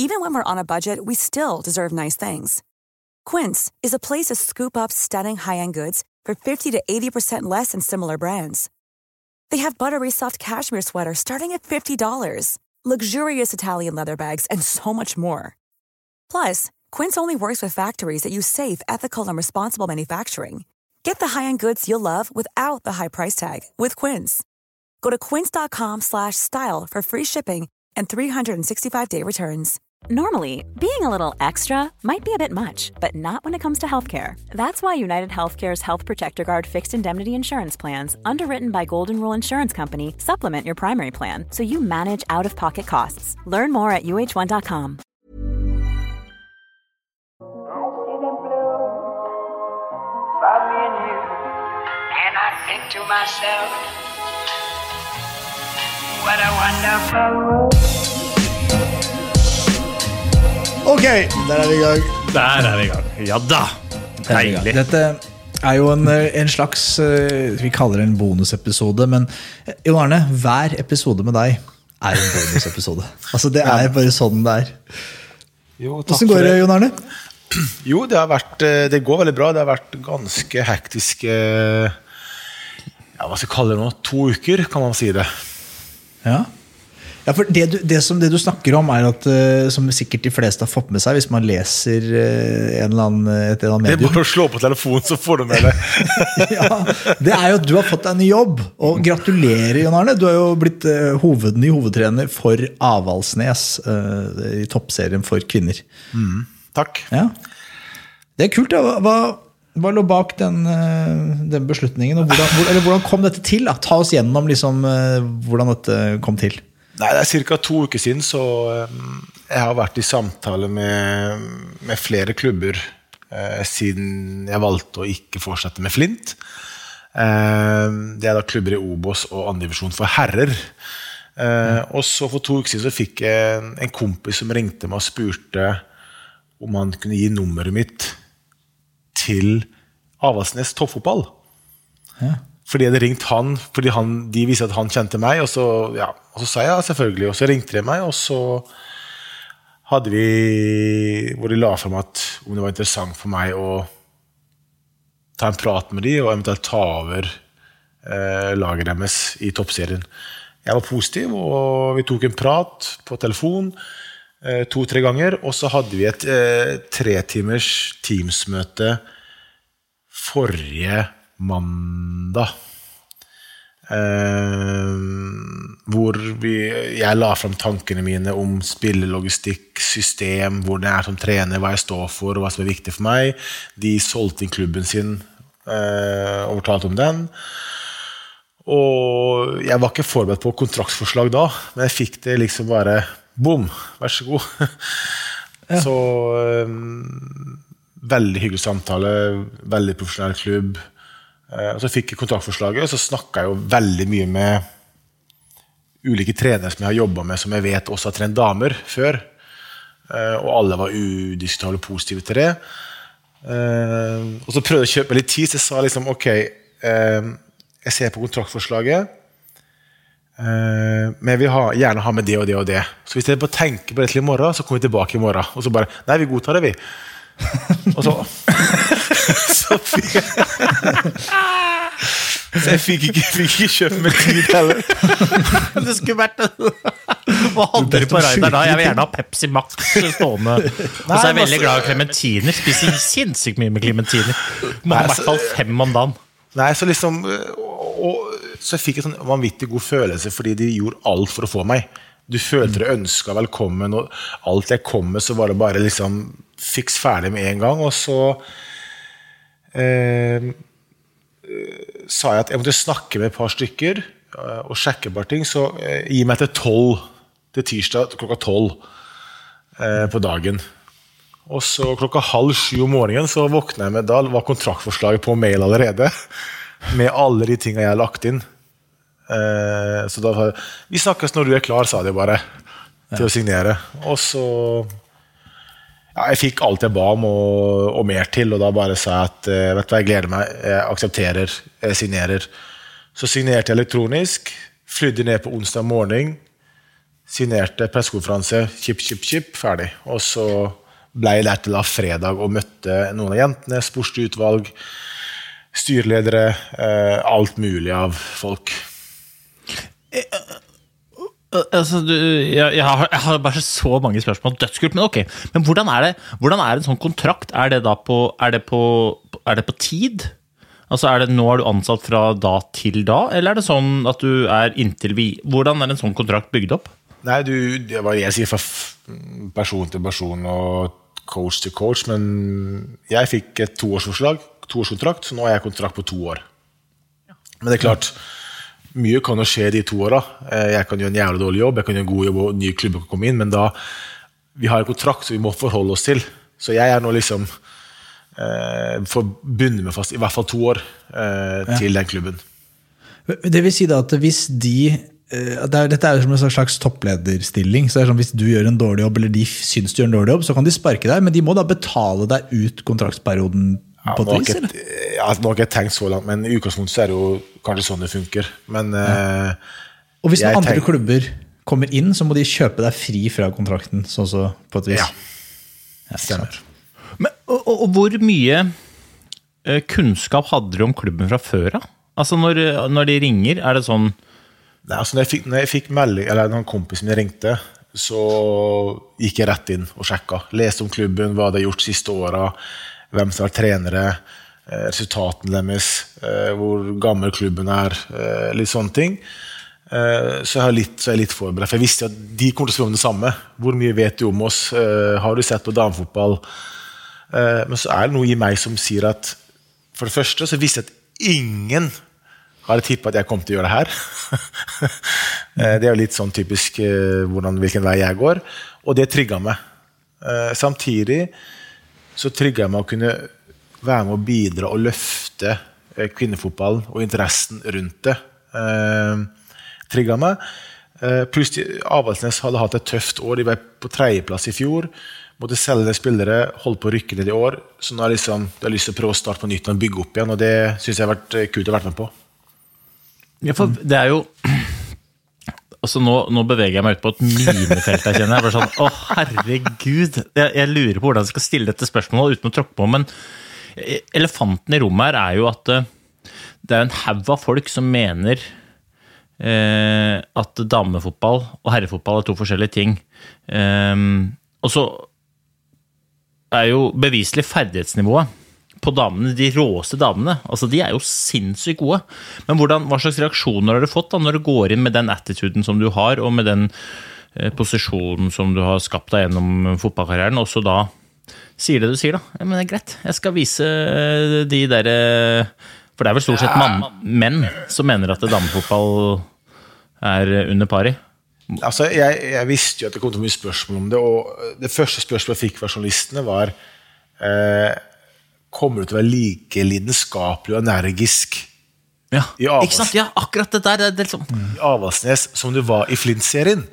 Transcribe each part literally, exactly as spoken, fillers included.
Even when we're on a budget, we still deserve nice things. Quince is a place to scoop up stunning high-end goods for fifty to eighty percent less than similar brands. They have buttery soft cashmere sweaters starting at fifty dollars, luxurious Italian leather bags, and so much more. Plus, Quince only works with factories that use safe, ethical, and responsible manufacturing. Get the high-end goods you'll love without the high price tag with Quince. Go to quince.com slash style for free shipping and three sixty-five day returns. Normally, being a little extra might be a bit much, but not when it comes to healthcare. That's why United Healthcare's Health Protector Guard fixed indemnity insurance plans, underwritten by Golden Rule Insurance Company, supplement your primary plan so you manage out-of-pocket costs. Learn more at U H one dot com. And I think to myself, what a wonderful world. Ok, der er vi i gang. Der er vi i gang. Ja da. Deilig. Dette er jo en, en slags, vi kaller det en bonusepisode, men Jon Arne, hver episode med deg er en bonusepisode. Altså det er bare sånn det er. Jo, takk Hvordan går det, Jon Arne? Jo, det har vært, det går veldig bra. Det har vært ganske hektiske, ja, hva skal jeg kalle det nå? To uker, kan man si det. Ja. Ja, for det du, det som det du snakker om er at, som sikkert de fleste har fått med seg hvis man leser en eller annen, et eller annet medium. Det er bare å slå på telefonen, så får du med det. Ja, det er jo at du har fått deg en ny jobb, og gratulerer, Jon Arne. Du har jo blitt uh, hoved, ny hovedtrener for Avaldsnes uh, i toppserien for kvinner. Mm, takk. Ja. Det er kult, ja. Hva, hva, hva lå bak den, uh, den beslutningen, og hvordan, hvor, eller hvordan kom dette til? Da? Ta oss gjennom liksom, uh, hvordan dette kom til. Nei, det er cirka to uker siden, så um, jeg har vært i samtale med, med flere klubber uh, siden jeg valgte å ikke fortsette med Flint. Uh, det er da klubber i Obos og andre divisjon for herrer. Uh, mm. Og så for to uker siden så fikk jeg en, en kompis som ringte meg og spurte om han kunne gi nummeret mitt til Avaldsnes toppfotball. Ja. Fordi jeg hadde ringt han, fordi han, de visste at han kjente meg, og så, ja, og så sa jeg selvfølgelig, og så ringte de meg, og så hadde vi, hvor de la frem at om det var interessant for meg å ta en prat med de, og eventuelt ta over eh, laget deres i toppserien. Jeg var positiv, og vi tok en prat på telefon eh, to-tre ganger, og så hadde vi et eh, tre timers teamsmøte forrige mandag, eh, hvor vi, jeg la frem tankene mine om spillelogistikk, system, hvor det er som trener, hva jeg står for, og hva som er viktig for meg. De solgte inn klubben sin eh, og fortalte om den. Og jeg var ikke forberedt på kontraktsforslag da, men jeg fikk det liksom bare, boom, vær så god. Ja. Så eh, veldig hyggelig samtale, veldig profesjonell klubb. Og så fikk jeg kontraktforslaget, og så snakket jeg jo veldig mye med ulike trenere som jeg har jobbet med, som jeg vet også har trent damer før. Og alle var udiskutabelt positive til det. Og så prøvde jeg å kjøpe litt tid, så jeg sa liksom, ok, jeg ser på kontraktforslaget, men jeg vil ha, gjerne ha med det og det og det. Så hvis jeg bare tenker på det til i morgen, så kommer vi tilbake i morgen. Og så bare, nei, vi godtar det, vi. Og så så fikk så jeg fikk ikke, fikk ikke kjøpt med tid heller. Det skulle vært hva hadde du på Reidar da? Jeg vil gjerne ha Pepsi Max stående. Og så er jeg veldig glad i klementiner. Spiser sinnssykt mye med klementiner. Må ha i hvert fall fem om dagen. Nei, så liksom og, så jeg fikk en sånn vanvittig god følelse, fordi de gjorde alt for å få meg. Du følte det ønsket velkommen, og alt jeg kom med, så var det bare liksom fiks ferdig med en gang, og så eh, sa jeg at jeg måtte snakke med et par stykker og sjekke et par ting, så eh, gi meg til tolv, til tirsdag klokka tolv eh, på dagen. Og så klokka halv sju om morgenen så våknet jeg med, da var kontraktforslaget på mail allerede, med alle de tingene jeg har lagt inn. Eh, så da sa jeg, vi snakkes når du er klar, sa de bare, til å signere. Og så ja, jeg fikk alt jeg ba om og, og mer til, og da bare sa jeg at vet du hva, jeg gleder meg, jeg aksepterer, jeg signerer. Så signerte jeg elektronisk, flydde ned på onsdag morgen, signerte pressekonferanse, chip, chip, chip, ferdig. Og så ble jeg der til da fredag og møtte noen av jentene, sportsutvalg, styrledere, eh, alt mulig av folk. Altså, du, jeg, jeg, har, jeg har bare så mange spørsmål, dødskult, men ok. Men hvordan er det, hvordan er en sånn kontrakt? Er det da på, er det på, er det på tid? Altså, er det, nå er du ansatt fra da til da, eller er det sånn at du er inntil vi? Hvordan er en sånn kontrakt bygd opp? Nei, du, det var jeg sier fra person til person og coach til coach, men jeg fikk et toårsforslag, toårskontrakt, så nå har jeg kontrakt på to år. Men det er klart, mye kan jo skje de to åra. Jeg kan gjøre en jævlig dårlig jobb, jeg kan gjøre en god jobb, og nye klubber kan komme inn, men da, vi har en kontrakt, så vi må forholde oss til. Så jeg er nå liksom, eh, får bundet meg fast, i hvert fall to år, eh, til ja. Den klubben. Det vil si da at hvis de, eh, det er, dette er jo som en slags topplederstilling, så det er sånn, hvis du gjør en dårlig jobb, eller de syns du gjør en dårlig jobb, så kan de sparke deg, men de må da betale deg ut kontraktsperioden ja, på et vis, eller? Ja, nå har jeg ikke tenkt så langt, men i utgangspunktet så er det jo kanskje sånn det funker. Men, ja. eh, og hvis noen andre tenk... klubber kommer inn, så må de kjøpe deg fri fra kontrakten, sånn så på et vis. Ja, ja stemmer. Men, og, og, og hvor mye eh, kunnskap hadde du om klubben fra før da? Altså når, når de ringer, er det sånn? Nei, altså når jeg fikk, når jeg fikk melding, eller når kompisen min ringte, så gikk jeg rett inn og sjekka. Leste om klubben, hva de har gjort siste året, hvem som er trenere, resultaten deres, hvor gammel klubben er, litt sånne ting. Så jeg, har litt, så jeg er litt forberedt, for jeg visste at de kommer til å spørre om det samme. Hvor mye vet du om oss? Har du sett på damefotball? Men så er det noe i meg som sier at, for det første så visste jeg at ingen hadde tippet at jeg kom til å gjøre det her. Det er jo litt sånn typisk hvordan, hvilken vei jeg går, og det trigget meg. Samtidig så trigget jeg meg å kunne være med å bidra og løfte kvinnefotballen og interessen rundt det. Eh, trigget meg. Eh, plutselig, Avaldsnes hadde hatt et tøft år, de var på tredjeplass i fjor, måtte selge spillere, holdt på å rykke ned i år, så nå har liksom, jeg har lyst til å prøve å starte på nytt og bygge opp igjen, og det synes jeg har vært kult å være med på. Ja, for det er jo... Altså nå, nå beveger jeg meg ut på et minefelt, jeg kjenner. Jeg bare sånn, å herregud, jeg, jeg lurer på hvordan jeg skal stille dette spørsmålet uten å tråkke på, men elefanten i rommet her er jo at det er en haug av folk som mener eh, at damefotball og herrefotball er to forskjellige ting. Eh, og så er jo beviselig ferdighetsnivået på damene, de råeste damene, altså de er jo sinnssykt gode. Men hvordan, hva slags reaksjoner har du fått da, når du går inn med den attituden som du har, og med den eh, posisjonen som du har skapt deg gjennom fotballkarrieren, og så da sier det du sier da? Ja, men det er greit, jeg skal vise de der, for det er vel stort sett mann, menn som mener at damefotball er under pari. Altså, jeg, jeg visste jo at det kom til mye spørsmål om det, og det første spørsmålet jeg fikk fra journalistene var eh, kommer du til å være like lidenskapelig og energisk ja, i Avaldsnes, ikke sant? Ja, akkurat det der det er liksom. I Avaldsnes som du var i Flint-serien.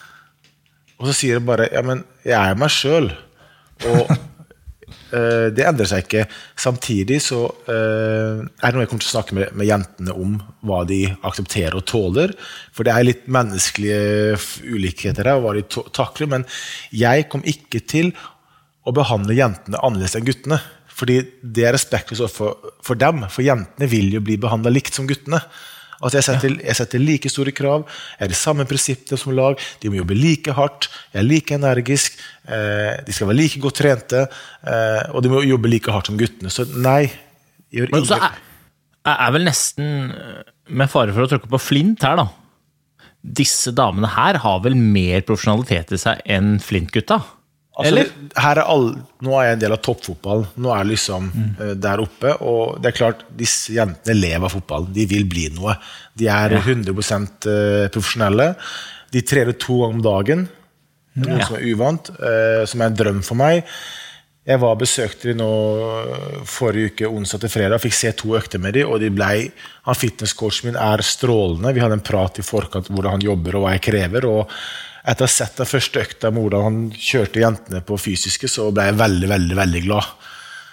Og så sier jeg bare, ja, men jeg er meg selv, og uh, det endrer seg ikke. Samtidig så uh, er det noe jeg kommer til å snakke med, med jentene om hva de aksepterer og tåler, for det er litt menneskelige ulikheter her, hva de takler, men jeg kom ikke til å behandle jentene annerledes enn guttene, fordi det er respektløst for, for dem, for jentene vil jo bli behandlet likt som guttene. Altså jeg setter, jeg setter like store krav, jeg er det samme prinsippene som lag, de må jobbe like hardt, jeg er like energisk, eh, de skal være like godt trente, eh, og de må jobbe like hardt som guttene. Så nei, gjør ingen... Men så er, er vel nesten, med fare for å trykke på Flint her da, disse damene her har vel mer profesjonalitet i seg enn Flint-gutta? Altså, her er all, nå er jeg en del av toppfotball, nå er jeg liksom mm. uh, der oppe, og det er klart, disse jentene lever av fotball, de vil bli noe. De er hundre prosent uh, profesjonelle, de trener to ganger om dagen, noe ja. Som er uvant, uh, som er en drøm for meg. Jeg var besøkte de nå forrige uke, onsdag til fredag, fikk se to økter med de, og de ble, han fitnesscoachen min er strålende, vi hadde en prat i forkant hvordan han jobber og hva jeg krever, og etter å ha sett den første økta med hvordan han kjørte jentene på fysiske, så ble jeg veldig, veldig, veldig glad.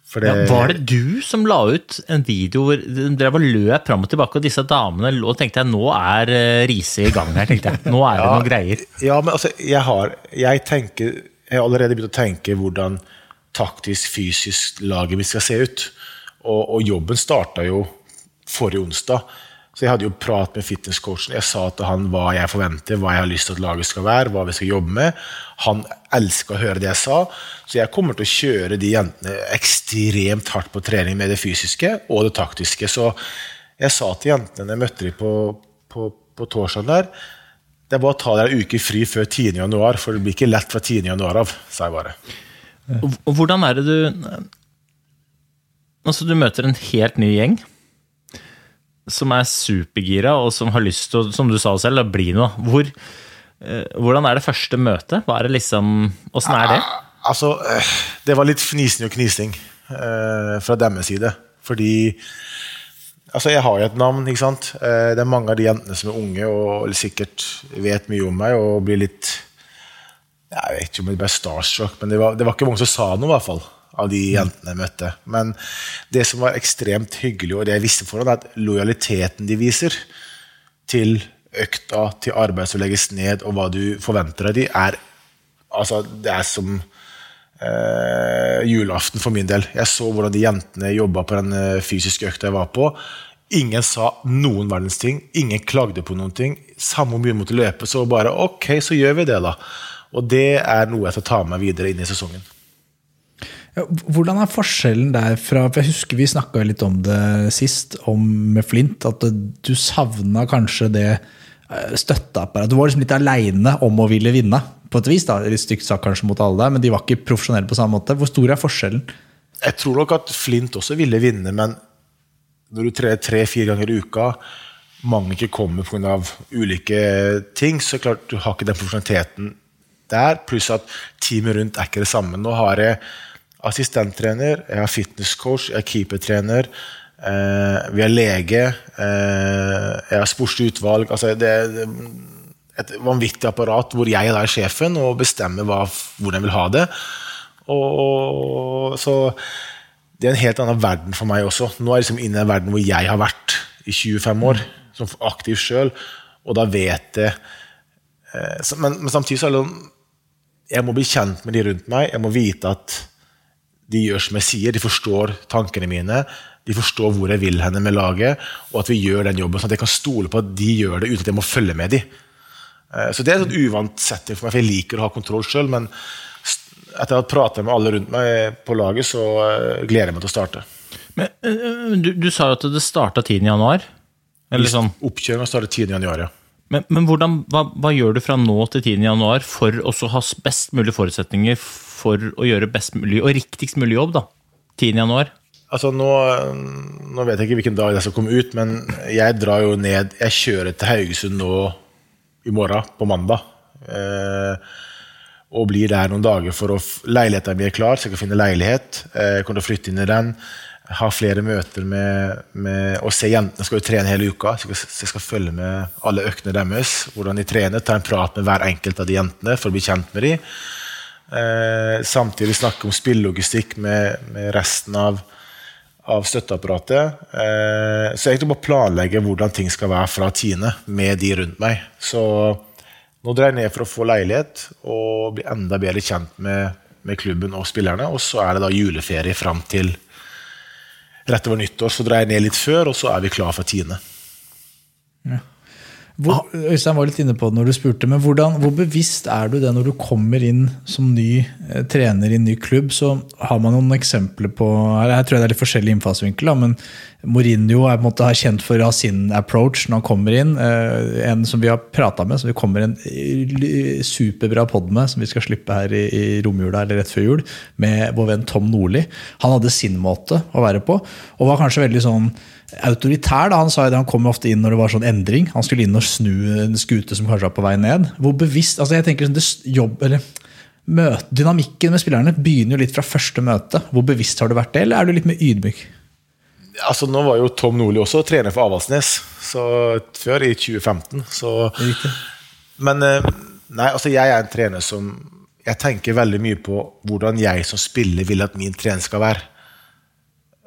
For det, ja, var det du som la ut en video hvor dere var løp frem og tilbake, og disse damene lå, tenkte jeg, nå er Riise I gang her, tenkte jeg. Nå er det ja, noen greier. Ja, men altså, jeg har, jeg tenker, jeg har allerede begynt å tenke hvordan taktisk, fysisk laget vi skal se ut. Og, og jobben startet jo forrige onsdag. Så jeg hadde jo prat med fitnesscoachen. Jeg sa til han hva jeg forventer, hva jeg har lyst til at laget skal være, hva vi skal jobbe med. Han elsker å høre det jeg sa. Så jeg kommer til å kjøre de jentene ekstremt hardt på trening med det fysiske og det taktiske. Så jeg sa til jentene når jeg møtte dem på, på, på torsdagen der, det er bare å ta dere en uke fri før tiende januar, for det blir ikke lett fra tiende januar av, sa jeg bare. Og, og hvordan er det du... Altså, du møter en helt ny gjeng, som er supergira, og som har lyst til, som du sa selv, å bli noe. Hvor, eh, hvordan er det første møtet? Hva er det liksom, hvordan er det? Altså, det var litt fnisning og knising eh, fra deres side. Fordi, altså jeg har jo et navn, ikke sant? Eh, det er mange av de jentene som er unge, og sikkert vet mye om meg, og blir litt, jeg vet ikke om det ble starstruck, men det var, det var ikke mange som sa noe I hvert fall. Av de jentene jeg møtte. Men det som var ekstremt hyggelig, og det jeg visste foran, er at lojaliteten de viser til økta, til arbeid som legges ned, og hva du forventer av de, er, altså, det er som eh, julaften for min del. Jeg så hvordan de jentene jobbet på den fysiske økta jeg var på. Ingen sa noen verdens ting, ingen klagde på noen ting. Samme om vi måtte løpe, så bare, ok, så gjør vi det da. Og det er noe jeg skal ta med videre inn I sesongen. Hvordan er forskjellen der fra, for jeg husker vi snakket litt om det sist, om med Flint, at du savnet kanskje det støtteapparatet. Du var liksom litt alene om å ville vinne, på et vis da, litt stygt sagt kanskje mot alle der, men de var ikke profesjonelle på samme måte. Hvor stor er forskjellen? Jeg tror nok at Flint også ville vinne, men når du trener tre-fire ganger I uka, mange ikke kommer på grunn av ulike ting, så klart du har ikke den profesjonaliteten der, pluss at teamet rundt er ikke det samme. Nå har jeg assistenttrener, jeg har fitnesscoach, jeg er keepertrener, eh, vi har lege, eh, jeg har sportslig utvalg, altså det er et vanvittig apparat hvor jeg er sjefen og bestemmer hva, hvordan jeg vil ha det. Og, og så det er en helt annen verden for meg også. Nå er jeg liksom inne I en verden hvor jeg har vært I tjuefem år, som aktiv selv, og da vet jeg, eh, så, men, men samtidig så er det, jeg må bli kjent med de rundt meg, jeg må vite at de gjør som jeg sier, de forstår tankene mine, de forstår hvor jeg vil henne med laget, og at vi gjør den jobben, sånn at jeg kan stole på at de gjør det uten at jeg må følge med de. Så det er et uvant setting for meg, for jeg liker å ha kontroll selv, men etter å ha pratet med alle rundt meg på laget, så gleder jeg meg til å starte. Men du, du sa jo at det startet tiende januar? Eller sånn? Oppkjøringen startet tiende januar, ja. Men, men hvordan, hva, hva gjør du fra nå til tiende januar for å ha best mulig forutsetninger for å gjøre best mulig og riktigst mulig jobb da, tiende januar? Altså nå, nå vet jeg ikke hvilken dag det skal komme ut, men jeg drar jo ned, jeg kjører til Haugesund nå I morgen, på mandag, eh, og blir der noen dager for å, leiligheten min er klar, så jeg kan finne leilighet, eh, jeg kommer til å flytte inn I den, ha flere møter med, med å se jentene skal jo trene hele uka, så jeg skal, så jeg skal følge med alle øktene deres, hvordan de trener, ta en prat med hver enkelt av de jentene for å bli kjent med de. Eh, samtidig snakke om spillelogistikk med, med resten av, av støtteapparatet. Eh, så jeg egentlig bare planlegge hvordan ting skal være fra tiende med de rundt meg. Så nå drar jeg ned for å få leilighet og bli enda bedre kjent med, med klubben og spillerne, og så er det da juleferie frem til rett over nyttår, så drar jeg ned litt før, og så er vi klar for tiende. Ja. Hvor, Øystein var litt inne på det når du spurte, men hvordan, hvor bevisst er du det når du kommer inn som ny eh, trener I en ny klubb, så har man noen eksempler på, her, her tror jeg det er litt forskjellig innfallsvinkel, da, men Mourinho er på en måte har kjent for å ha sin approach når han kommer inn, eh, en som vi har pratet med, som vi kommer en superbra podd med, som vi skal slippe her I, I romjula eller rett før jul, med vår venn Tom Nordli. Han hadde sin måte å være på, og var kanskje veldig sånn autoritær da, han sa jo det, han kom ofte inn når det var sånn endring, han skulle inn og snu en skute som kanskje var på vei ned. Hvor bevisst, altså jeg tenker det jobb, eller møte, dynamikken med spillerne begynner jo litt fra første møte. Hvor bevisst har du vært det, eller er du litt mer ydmyk? Altså nå var jo Tom Nordli også trener for Avaldsnes, så før I tjue femten, så men nei, altså jeg er en trener som jeg tenker veldig mye på hvordan jeg som spiller vil at min trener skal være.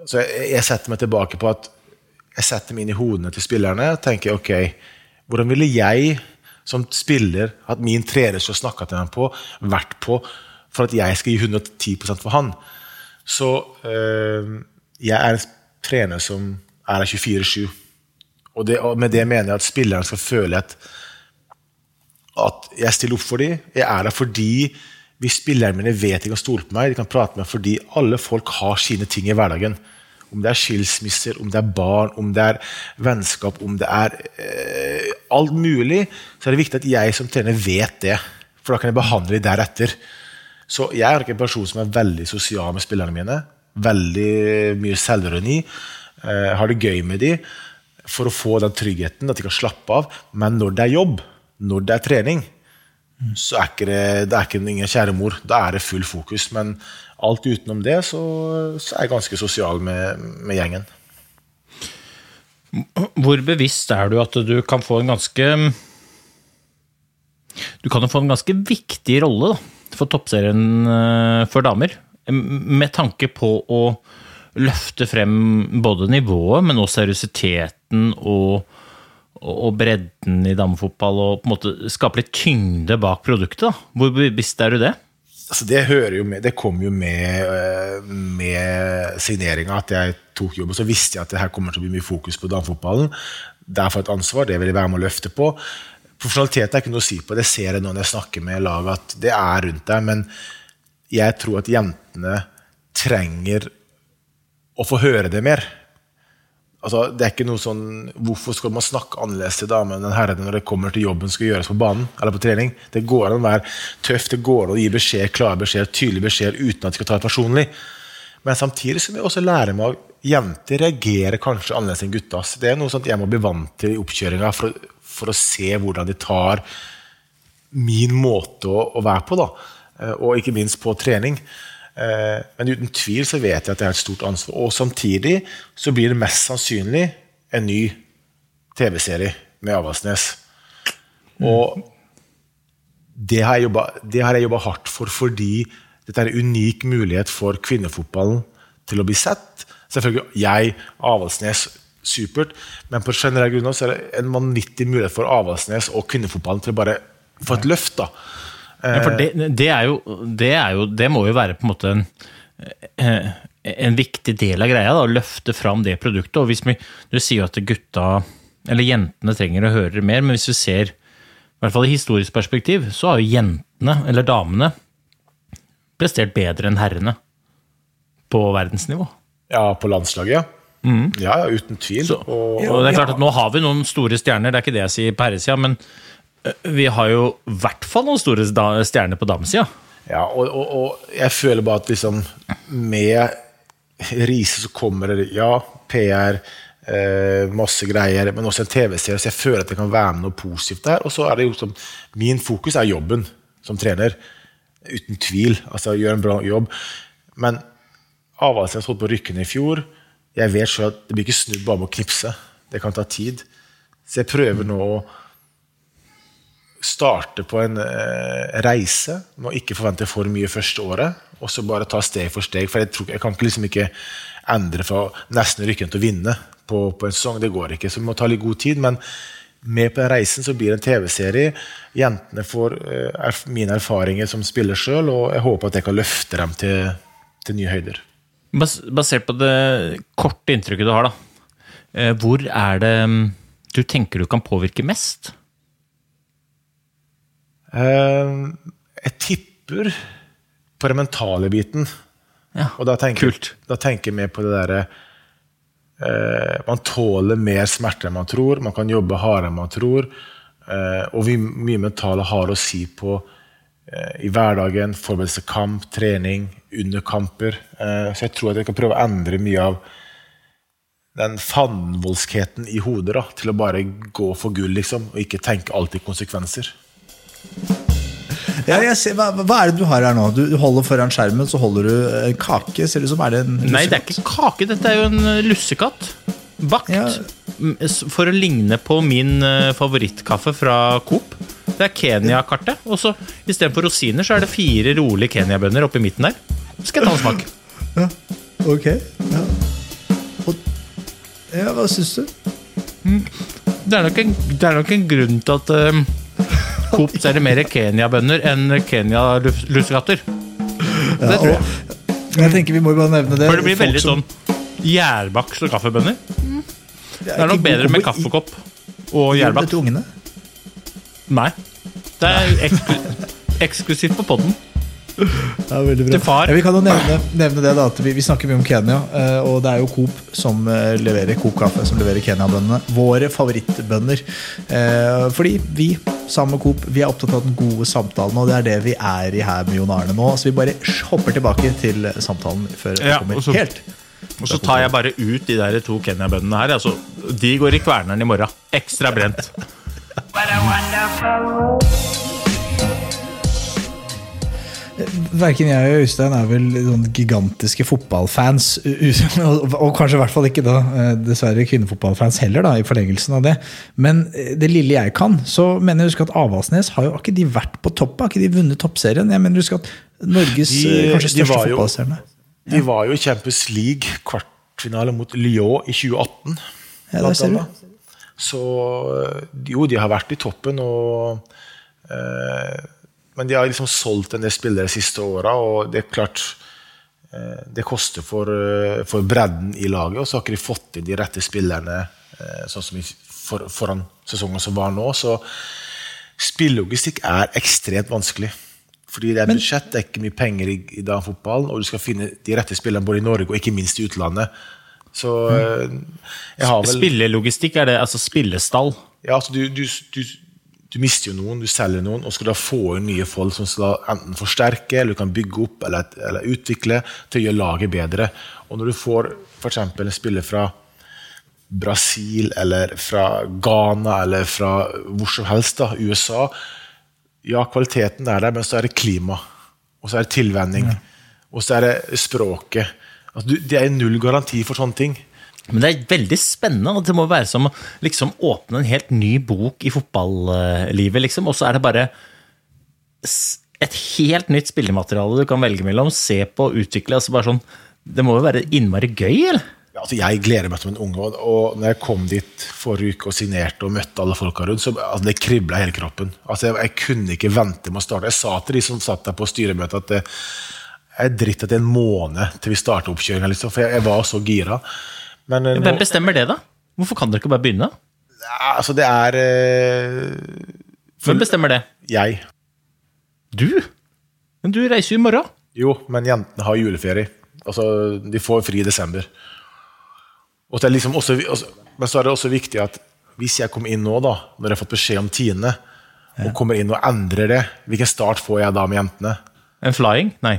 så jeg, jeg setter meg tilbake på at jeg setter meg inn i hodene til spillerne og tenker, ok, hvordan ville jeg som spiller at min trener skal snakke til dem på, vært på, for at jeg skal gi hundre og ti prosent for han. Så øh, jeg er en trener som er her tjuefire sju. Og, det, og med det mener jeg at spillerne skal føle at, at jeg stiller opp for dem. Jeg er der fordi hvis spillerne mine vet de kan stole på meg, de kan prate med meg fordi alle folk har sine ting i hverdagen. Om det er skilsmisser, om det er barn, om det er vennskap, om det er eh, alt mulig, så er det viktig at jeg som trener vet det. For da kan jeg behandle det deretter. Så jeg er ikke en person som er veldig sosial med spillerne mine. Veldig mye selvironi. Eh, har det gøy med dem for å få den tryggheten, at de kan slappe av. Men når det er jobb, når det er trening, så er ikke det, det er ikke ingen kjære mor. Da er det full fokus. Men alt utenom det, så, så er jeg ganske sosial med, med gjengen. Hvor bevisst er du at du kan få en ganske du kan jo få en ganske viktig rolle da, for toppserien for damer, med tanke på å løfte frem både nivået, men også seriøsiteten og, og bredden i damefotball, og på en måte skape litt tyngde bak produktet da. Hvor bevisst er du det? Altså det hører jo med, det kom jo med, med signeringen at jeg tok jobb, og så visste jeg at det her kommer til å bli mye fokus på damefotballen. Derfor et ansvar, det vil jeg være med å løfte på. Profesjonalitet er ikke noe å si på, det ser jeg når jeg snakker med laget at det er rundt der, men jeg tror at jentene trenger å få høre det mer. Altså, det er ikke noe sånn, hvorfor skal man snakke annerledes til damen enn herrene når det kommer til jobben skal gjøres på banen, eller på trening? Det går an å være tøff, det går an å gi beskjed, klare beskjed, tydelig beskjed, uten at de skal ta det personlig. Men samtidig så må jeg også lære meg at jenter reagerer kanskje annerledes enn gutta. Så det er noe sånt jeg må bli vant til i oppkjøringen for, for å se hvordan de tar min måte å, å være på, da. Og ikke minst på trening. Men uten tvil så vet jeg at det er et stort ansvar. Og samtidig så blir det mest sannsynlig en ny T V-serie med Avaldsnes. Og det har jeg jobbet, det har jeg jobbet hardt for, fordi dette er en unik mulighet for kvinnefotballen til å bli sett. Selvfølgelig, jeg, Avaldsnes, supert, men på generell grunn så er det en vanvittig mulighet for Avaldsnes og kvinnefotballen til å bare få et løft da. Ja, for det, det, er jo, det, er jo, det må jo være på en måte en, en viktig del av greia, da, å løfte fram det produktet. Og hvis vi, du sier jo at gutta, eller jentene trenger å høre mer, men hvis vi ser, i hvert fall i historisk perspektiv, så har jo jentene, eller damene, prestert bedre enn herrene på verdensnivå. Ja, på landslaget, ja. Mm. Ja, ja, uten tvil. Så, og, og det er klart at nå har vi noen store stjerner, det er ikke det jeg sier på herresida, men vi har jo i hvert fall noen store stjerner på damesida. Ja, og, og, og jeg føler bare at liksom med Riise så kommer det, ja, P R, eh, masse greier, men også en T V-serie, så jeg føler at det kan være noe positivt der. Og så er det jo som, min fokus er jobben som trener, uten tvil, altså gjør en bra jobb. Men Avaldsnes holdt på å rykke ned i fjor, jeg vet selv at det blir ikke snudd bare med å knipse, det kan ta tid. Så jeg prøver nå å starte på en eh, reise, må ikke forvente for mye første året, og så bare ta steg for steg, for jeg, tror, jeg kan ikke, liksom ikke endre fra nesten rykken til å vinne på, på en sesong, det går ikke, så vi må ta litt god tid, men med på den reisen så blir det en T V-serie, jentene får eh, erf mine erfaringer som spiller selv, og jeg håper at jeg kan løfte dem til, til nye høyder. Bas basert på det korte inntrykket du har da, eh, hvor er det du tenker du kan påvirke mest? Uh, jeg tipper på den mentale biten. Ja, og da tenker, kult. Da tenker jeg mer på det der uh, man tåler mer smerte enn man tror, man kan jobbe hardere enn man tror, uh, og vi, mye mentale har å si på uh, i hverdagen, forberedelse kamp, trening, under kamper, uh, så jeg tror at jeg kan prøve å endre mye av den fannvoldskheten i hodet da, til å bare gå for gull liksom, og ikke tenke alltid konsekvenser. Ja, jeg ser, hva, hva er det du har her nå? Du holder foran skjermen, så holder du en kake. Ser det ut som, er det en lussekatt? Nei, det er ikke kake, dette er jo en lussekatt. Bakt, ja. For å ligne på min favorittkaffe fra Coop. Det er Kenya-kartet. Og så, i stedet for rosiner, så er det fire rolige Kenya-bønner oppe i midten der. Så skal jeg ta en smak. Ja, ok. Ja. Ja, hva synes du? Det er nok en, det er nok en grunn til at um, Coop selger mer Kenya-bønner enn Kenya-lussekatter. Det Ja, tror jeg. og, jeg tenker vi må jo bare nevne det. For det blir Folk veldig som- sånn gjærbakst og kaffebønner. Det er nok ikke bedre god med kombo i- kaffekopp og Gjør det gjærbakst. til ungene. Nei. Det er eksklu eksklusivt på podden. Ja, veldig bra. Til far. Ja, vi kan jo nevne, nevne det da, at vi, vi snakker mye om Kenya, eh, og det er jo Coop som eh, leverer Coop kaffe, som leverer Kenya-bønnene. Våre favorittbønner. Eh, fordi vi, sammen med Coop, vi er opptatt av den gode samtalen, og det er det vi er i her med Jon Arne nå. Så vi bare hopper tilbake til samtalen før det Ja, kommer og så- helt. Og så tar jeg bare ut de der to Kenya-bønnene her. Altså, de går i kverneren i morgen. Ekstra brent. What a wonderful world. Hverken jeg og Øystein er vel sånn gigantiske fotballfans, og, og kanskje i hvert fall ikke da, eh, dessverre kvinnefotballfans heller da, i forlengelsen av det. Men eh, det lille jeg kan, så mener jeg husk at Avaldsnes har jo har ikke de vært på topp, har ikke de vunnet toppserien? Jeg mener husk at Norges De- eh, kanskje de største var jo- fotballstjerne. De var jo i Champions League kvartfinale mot Lyon i tjue atten. Ja, der blant ser du. annet. Så jo, de har vært i toppen, og, eh, men de har liksom solgt en del spillere de siste årene, og det er klart eh, det koster for, eh, for bredden i laget, og så har ikke de fått inn de rette spillerne eh, sånn som i for, foran sesongen som var nå, så spillelogistikk er ekstremt vanskelig. Fordi det er budsjett, det er ikke mye penger i, i dag fotballen, og du skal finne de rette spillerne både i Norge og ikke minst i utlandet. Så eh, jeg har vel... Spillelogistikk, er det altså spillestall? Ja, altså du, du, du, du mister jo noen, du selger noen, og skal da få inn nye folk som skal enten forsterke, eller du kan bygge opp, eller, eller utvikle, til å gjøre laget bedre. Og når du får for eksempel en spiller fra Brasil, eller fra Ghana, eller fra hvor som helst da, U S A, ja, kvaliteten er der, men så er det klima, og så er det tilvenning, ja. Og så er det språket. Altså, du, det er null garanti for sånne ting. Men det er veldig spennende, og det må være som å liksom åpne en helt ny bok i fotballivet, liksom, og så er det bare et helt nytt spillemateriale du kan velge mellom, se på, utvikle, altså bare sånn, det må jo være innmari gøy, eller? Ja, altså jeg gleder meg som en unge, og, og når jeg kom dit forrige uke og signerte og møtte alle folka rundt, så altså, det kriblet hele kroppen. Altså jeg, jeg kunne ikke vente med å starte. Jeg sa til de som satt der på styremøtet at det, jeg dritt at det er en måned til vi starter oppkjøringen, liksom, for jeg, jeg var så gira. Men, Hvem nå, bestemmer det da? Hvorfor kan dere ikke bare begynne? Ja, altså det er... Eh, Hvem bestemmer det? Jeg. Du? Men du reiser jo i morgen. Jo, men jentene har juleferie. Altså, de får fri i desember. Og det er liksom også, også, men så er det også viktig at hvis jeg kommer inn nå da, når jeg har fått beskjed om tiende, og kommer inn og endrer det, hvilken start får jeg da med jentene? En flying? Nei.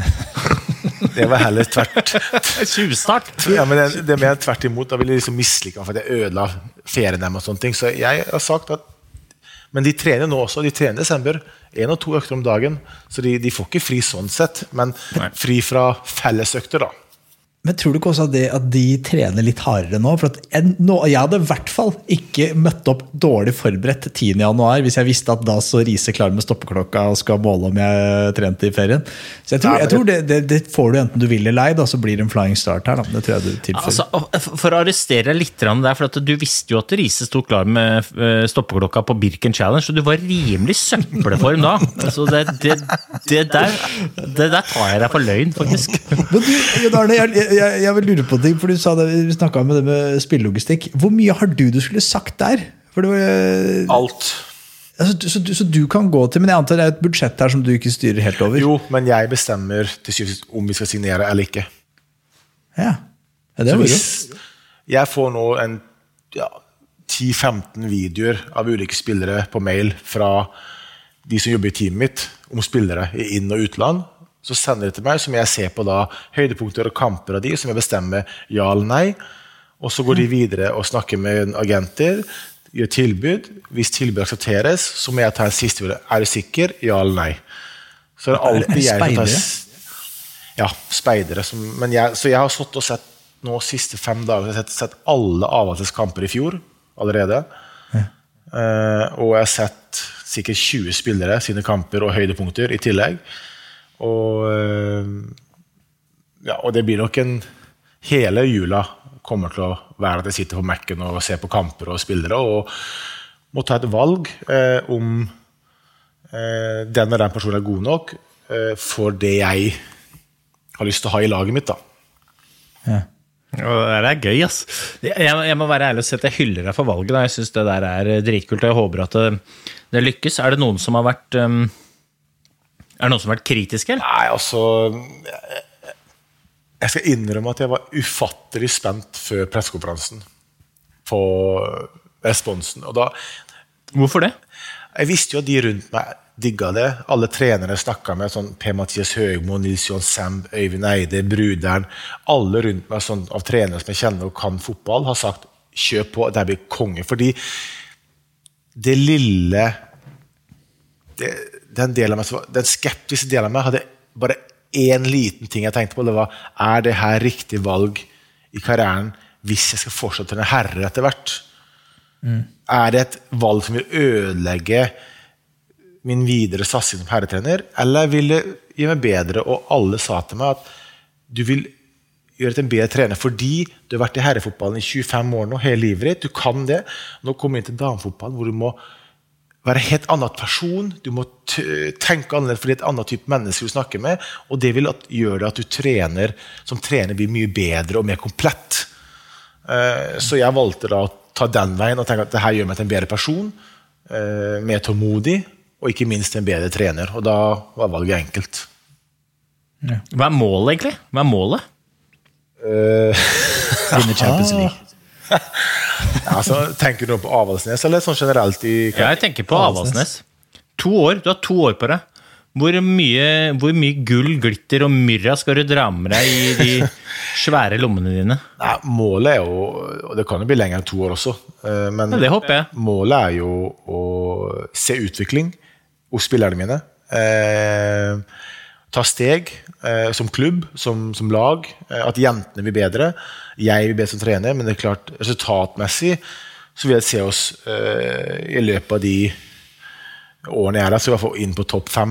Det var heller tvert. Tjuvstart? Ja, men det, det mer tvert imot, da vil jeg liksom mislike for at jeg ødela ferien dem og sånne ting. Så jeg har sagt at, men de trener nå også, de trener i desember, en og to økter om dagen, så de, de får ikke fri sånn sett, men Nei. fri fra fellesøkter da. Men tror du ikke også at, det, at de trener litt hardere nå? For at jeg, nå, jeg hadde i hvert fall ikke møtt opp dårlig forberedt tiende januar hvis jeg visste at da så Riise klar med stoppeklokka og skal måle om jeg trente i ferien. Så jeg tror, jeg tror det, det, det får du enten du vil eller ei, da, så blir det en flying start her. Da. Det tror jeg du tilfører. Altså, for å arrestere litt der, for at du visste jo at Riise stod klar med stoppeklokka på Birken Challenge, så du var rimelig søppelform da. Altså, det, det, det, der, det der tar jeg deg for løgn, faktisk. Men du, Jon Arne, jeg, jeg, jeg vil lure på ting, for du sa det, vi snakket om det med spillelogistikk. Hvor mye har du du skulle sagt der? For det var, Alt. altså, så, du, så du kan gå til, men jeg antar det er et budsjett her som du ikke styrer helt over? Jo, men jeg bestemmer til syvende om vi skal signere eller ikke. Ja, ja det Så er hvis jo. jeg får nå en ja, ti femten videoer av ulike spillere på mail fra de som jobber i teamet mitt, om spillere i inn- og utland, så sender de til meg, som jeg ser på da høydepunkter og kamper av de, som jeg bestemmer ja eller nei, og så går de videre og snakker med agenter, gjør tilbud. Hvis tilbud aksepteres, så må jeg ta en siste video. Er du sikker? Ja eller nei? Så er det alltid jeg som tar... Ja, speidere. Som, men jeg, så jeg har satt og sett nå siste fem dager, jeg har sett, sett alle Avaldsnes kamper i fjor, allerede. Ja. Uh, og jeg har sett sikkert tjue spillere sine kamper og høydepunkter i tillegg. Og, uh, ja, og det blir nok en hele jula kommer til å være at jeg sitter på Mac-en og ser på kamper og spillere, og må ta et valg eh, om eh, den og den personen er god nok eh, for det jeg har lyst til å ha i laget mitt. Da. Ja. Det er gøy, ass. Jeg, jeg må være ærlig og si at jeg hyller deg for valget. Da. Jeg synes det der er dritkult, og jeg håper at det, det lykkes. Er det noen som har vært um, Er det noen som har vært kritiske, eller? Nei, altså jeg skal innrømme at jeg var ufattelig spent før pressekonferansen på responsen, og da Hvorfor det? Jeg visste jo at de rundt meg digget det. Alle trenere snakket med sånn Per-Mathias Høgmo, Nils Johan Semb, Øyvind Eide, Brudern. Alle rundt meg sånn, av trenere som jeg kjenner og kan fotball har sagt kjøp på, det blir konge. Fordi det lille det, den, delen av meg, den skeptiske delen av meg hadde bare en liten ting jeg tenkte på. Det var, er det her riktig valg i karrieren hvis jeg skal fortsette til en herre etter hvert? Mm. Er det et valg som vil ødelegge min videre satsing som herretrener, eller vil det gjøre meg bedre? Og alle sa til meg at du vil gjøre til en bedre trener fordi du har vært i herrefotballen i tjuefem år nå, hele livet ditt, du kan det. Nå kommer du inn til damefotballen hvor du må være en helt annen person, du må tenke annerledes fordi det er et annet type menneske du snakker med, og det vil at, gjøre det at du trener, som trener blir mye bedre og mer komplett. Uh, så jeg valgte da å ta den veien og tenke at dette gjør meg til en bedre person, uh, mer tålmodig, og ikke minst en bedre trener, og da var valget enkelt. Ja. Hva er målet egentlig? Hva er målet? Uh, Vinne Champions League. Ja, altså, tenker du på Avaldsnes, eller sånn generelt i... Ja, jeg tenker på Avaldsnes. To år, du har to år på det. Hvor mye, hvor mye gull, glitter og myrra skal du dra med deg i de svære lommene dine? Nei, målet er jo, og det kan jo bli lenger enn to år også, men ja, det håper jeg. Målet er jo å se utvikling hos spillerne mine, eh, ta steg eh, som klubb, som, som lag, eh, at jentene blir bedre, jeg blir bedre som trener, men det er klart, resultatmessig så vil jeg se oss eh, i løpet av de årene jeg er der, så i hvert fall inn på topp fem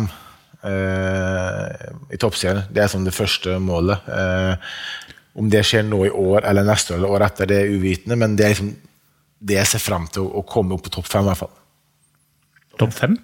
eh, i toppserien. Det er som det første målet. Eh, om det skjer nå i år, eller neste år, eller år etter, det er uvitende, men det er liksom det jeg ser frem til å, å komme opp på topp fem i hvert fall. Topp fem?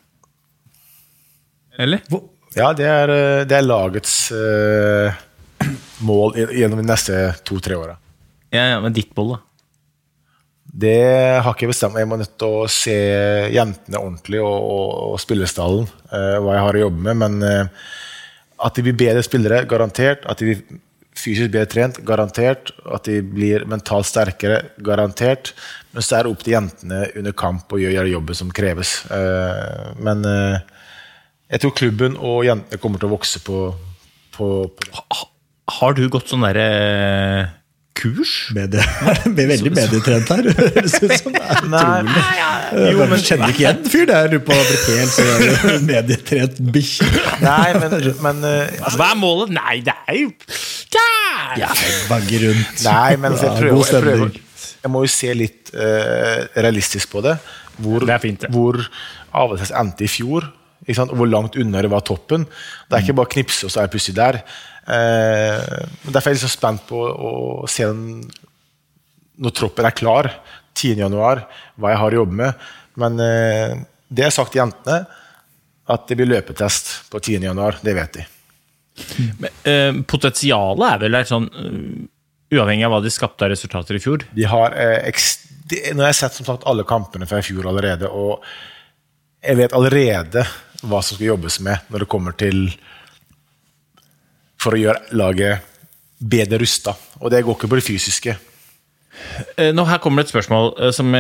Eller? Ja, det er, det er lagets uh, mål gjennom de neste to-tre årene. Ja, ja, men ditt mål da? Det har ikke jeg bestemt. Jeg må nødt til å se jentene ordentlig og, og, og spillestallen, uh, hva jeg har å jobbe med, men uh, at de blir bedre spillere, garantert. At de blir fysisk bedre trent, garantert. At de blir mentalt sterkere, garantert. Men så er det opp til jentene under kamp å gjøre jobben som kreves. Uh, men... Uh, Jeg tror klubben og jentene kommer til å vokse på, på, på det. Ha, har du gått sånn der eh, kurs? Medie, det blir veldig medietrent her. Det synes som det er utrolig. Jo, men kjenner ikke igjen fyr, det er du på å bli helt så medietrent bikkje. Nei, men... men altså, hva er målet? Nei, det er jo... Ja, bagger rundt. Nei, men jeg prøver, ja, jeg prøver. Jeg må jo se litt uh, realistisk på det. Hvor, det er fint, det. Hvor Avaldsnes endte i fjor, ikke sant? Og hvor langt unna det var toppen. Det er ikke bare knipse, og så er det plutselig der. Eh, derfor er jeg liksom spent på å se den, når troppen er klar, tiende januar, hva jeg har å jobbe med. Men eh, det er sagt til jentene, at det blir løpetest på tiende januar, det vet de. Men, eh, potensialet er vel sånn, uh, uavhengig av hva de skapte av resultater i fjor? De har, eh, ekst- de, nå har jeg sett som sagt alle kampene fra i fjor allerede, og jeg vet allerede hva som skal jobbes med når det kommer til for å gjøre laget bedre rustet. Og det går ikke på det fysiske. Nå, her kommer det et spørsmål som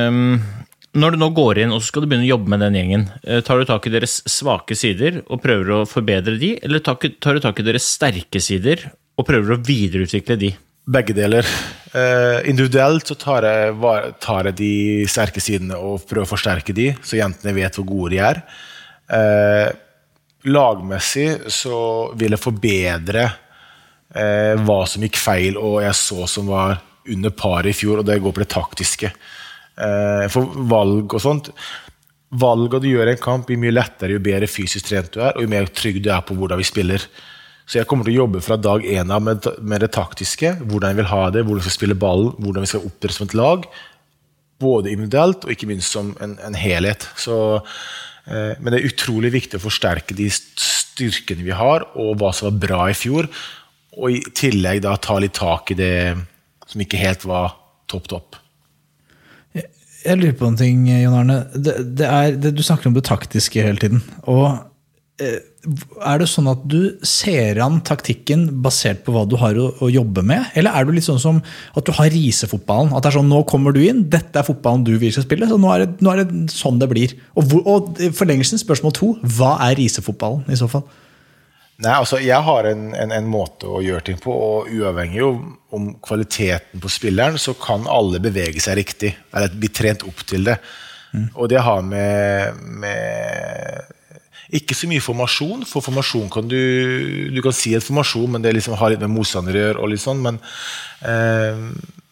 når du nå går inn og så skal du begynne å jobbe med den gjengen, tar du tak i deres svake sider og prøver å forbedre de, eller tar du tak i deres sterke sider og prøver å videreutvikle de? Begge deler. Uh, individuelt så tar jeg, tar jeg de sterke sidene og prøver å forsterke de, så jentene vet hvor gode de er. Uh, lagmessig så vil jeg forbedre uh, hva som gikk feil, og jeg så som var under par i fjor, og det går på det taktiske. Uh, for valg og sånt, valget du gjør i en kamp blir mye lettere jo bedre fysisk trent du er, og jo mer trygg du er på hvordan vi spiller. Så jeg kommer til å jobbe fra dag en av med, med det taktiske, hvordan jeg vil ha det, hvordan vi skal spille ballen, hvordan vi skal opptre som et lag, både individuelt og ikke minst som en, en helhet. Så, eh, men det er utrolig viktig å forsterke de styrkene vi har, og hva som var bra i fjor, og i tillegg da ta litt tak i det som ikke helt var topp-topp. Jeg, jeg lurer på en ting, Jon Arne. Det, det er, det, du snakker om det taktiske hele tiden, og er det sånn at du ser an taktikken basert på hva du har å, å jobbe med? Eller er du litt sånn som at du har risefotballen? At det er sånn, nå kommer du inn, dette er fotballen du vil skal spille, så nå er det, nå er det sånn det blir. Og, hvor, og forlengelsen, spørsmål to, hva er risefotballen i så fall? Nei, altså jeg har en, en, en måte å gjøre ting på, og uavhengig om, om kvaliteten på spilleren, så kan alle bevege seg riktig, eller bli trent opp til det. Mm. Og det har med... med ikke så mye formasjon, for formasjon kan du, du kan si et formasjon, men det liksom har litt med motstander å gjøre og litt sånn, men eh,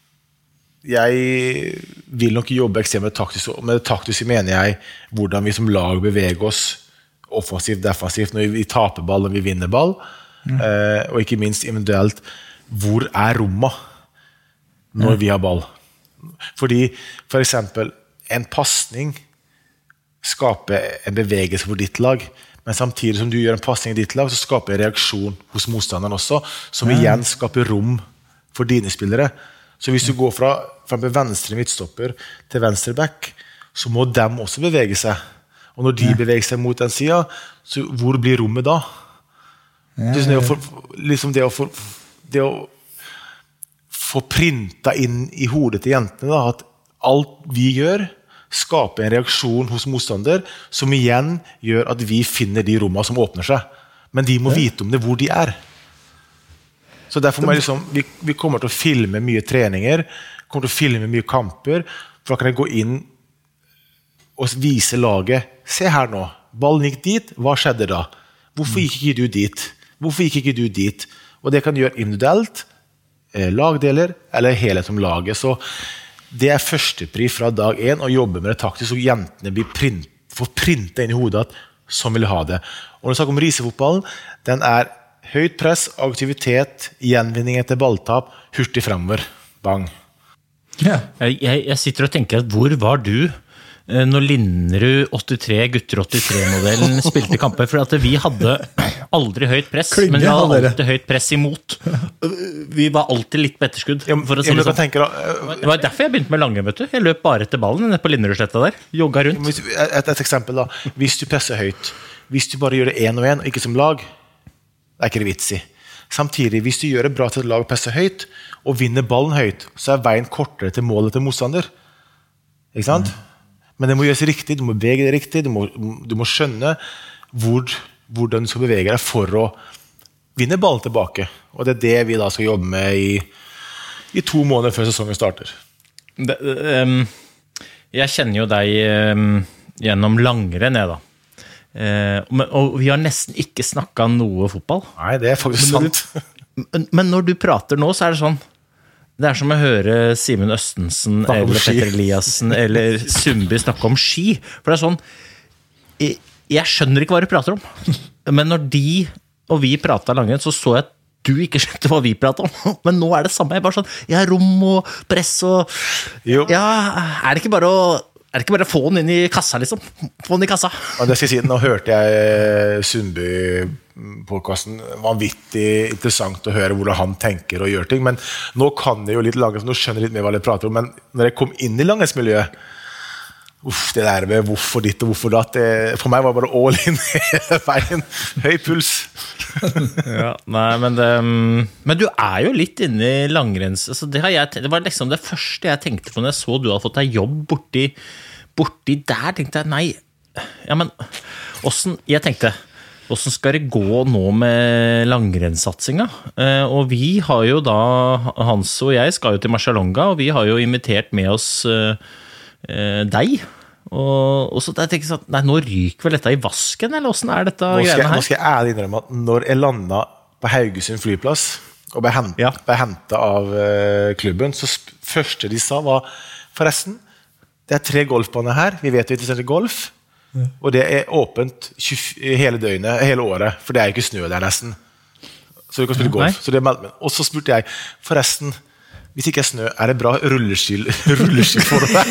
jeg vil nok jobbe ekstremt taktisk, og med det taktiske mener jeg hvordan vi som lag beveger oss offensivt, defensivt, når vi taper ball, når vi vinner ball, mm. eh, og ikke minst individuelt, hvor er rommet når mm. vi har ball? Fordi, for eksempel, en passning skape en bevegelse for ditt lag, men samtidig som du gjør en passning i ditt lag, så skaper en reaksjon hos motstanderen også, som ja. igjen skaper rom for dine spillere. Så hvis du går fra, fra venstre midtstopper til venstre back, så må de også bevege seg. Og når de ja. beveger seg mot den siden, så hvor blir rommet da? Ja. Det, å for, liksom det, å for, det å få printa inn i hodet til jentene da, at alt vi gjør, skape en reaksjon hos motstander, som igjen gjør at vi finner de rommene som åpner seg. Men de må vite om det hvor de er. Så derfor må jeg liksom, vi, vi kommer til å filme mye treninger, kommer til å filme mye kamper, for da kan jeg gå inn og vise laget, se her nå, ballen gikk dit, hva skjedde da? Hvorfor gikk ikke du dit? Hvorfor gikk ikke du dit? Og det kan du gjøre individuelt, lagdeler, eller helhet om laget. Så det er førstepri fra dag en å jobbe med det taktisk, så jentene blir print, får printet inn i hodet at sånn vil ha det. Og når vi snakker om risefotballen, den er høyt press, aktivitet, gjenvinning etter balltap, hurtig fremover. Bang. Ja. Jeg, jeg sitter og tenker at hvor var du når Linnerud åttitre, gutter åttitre-modellen spilte kamper, for at vi hadde aldri høyt press, Klygge, men vi hadde alltid høyt press imot. Vi var alltid litt på etterskudd. For å si det, sånn. tenker, uh, det var derfor jeg begynte med lange, vet du. Jeg løp bare etter ballen nede på Linnerudsletta der, jogga rundt. Et, et eksempel da, hvis du presser høyt, hvis du bare gjør det en og en, og ikke som lag, det er ikke det vits i. Samtidig, hvis du gjør det bra til et lag og presser høyt, og vinner ballen høyt, så er veien kortere til målet til motstander. Ikke sant? Mm. Men det må gjøres riktig, du må bevege det riktig, du må, du må skjønne hvor, hvordan du skal bevege deg for å vinne ballen tilbake. Og det er det vi da skal jobbe med i, i to måneder før sesongen starter. Det, um, jeg kjenner jo deg um, gjennom langrenn, jeg da. Uh, og vi har nesten ikke snakket noe fotball. Nei, det er faktisk men sant. Du, men når du prater nå, så er det sånn, det er som å høre Simen Østensen eller Petter Eliassen eller Sundby snakke om ski. For det er sånn, jeg, jeg skjønner ikke hva du prater om. Men når de og vi pratet langrenn, så så jeg at du ikke skjønte hva vi pratet om. Men nå er det samme. Jeg er bare sånn, jeg har rom og press og... Jo. Ja, er det ikke bare å... Er det ikke bare å få den inn i kassa, liksom? Få den i kassa. Ja, det skal jeg si, nå hørte jeg Sundby-podcasten. Vanvittig interessant å høre hvordan han tenker og gjør ting. Men nå kan jeg jo litt langrenn, nå skjønner jeg litt mer hva jeg prater om. Men når jeg kom inn i langrennsmiljøet, uff, det der med hvorfor ditt og hvorfor datt, det, for meg var det bare all in hele veien. Høy puls. Ja, nei, men det, men du er jo litt inne i langrenns, altså det, har jeg, det var liksom det første jeg tenkte på når jeg så du hadde fått deg jobb borti, borti der, tenkte jeg, nei, ja, men hvordan, jeg tenkte, hvordan skal det gå nå med langrennssatsinga? Eh, og vi har jo da, Hans og jeg skal jo til Marcialonga, og vi har jo invitert med oss eh, deg, og, og så jeg tenkte sånn, nei, nå ryker vel dette i vasken, eller hvordan er dette nå skal, greiene her? Nå skal jeg ærlig innrømme at når jeg landet på Haugesund flyplass, og ble hentet, ja. ble hentet av uh, klubben, så første de sa var, forresten, det er tre golfbaner her, vi vet jo ikke det er golf, ja. Og det er åpent tjue, hele døgnet, hele året, for det er jo ikke snø der nesten. så du kan spille golf. Så det meldte meg. Og så spurte jeg, forresten, hvis ikke er snø, er det bra rulleski, rulleski for deg?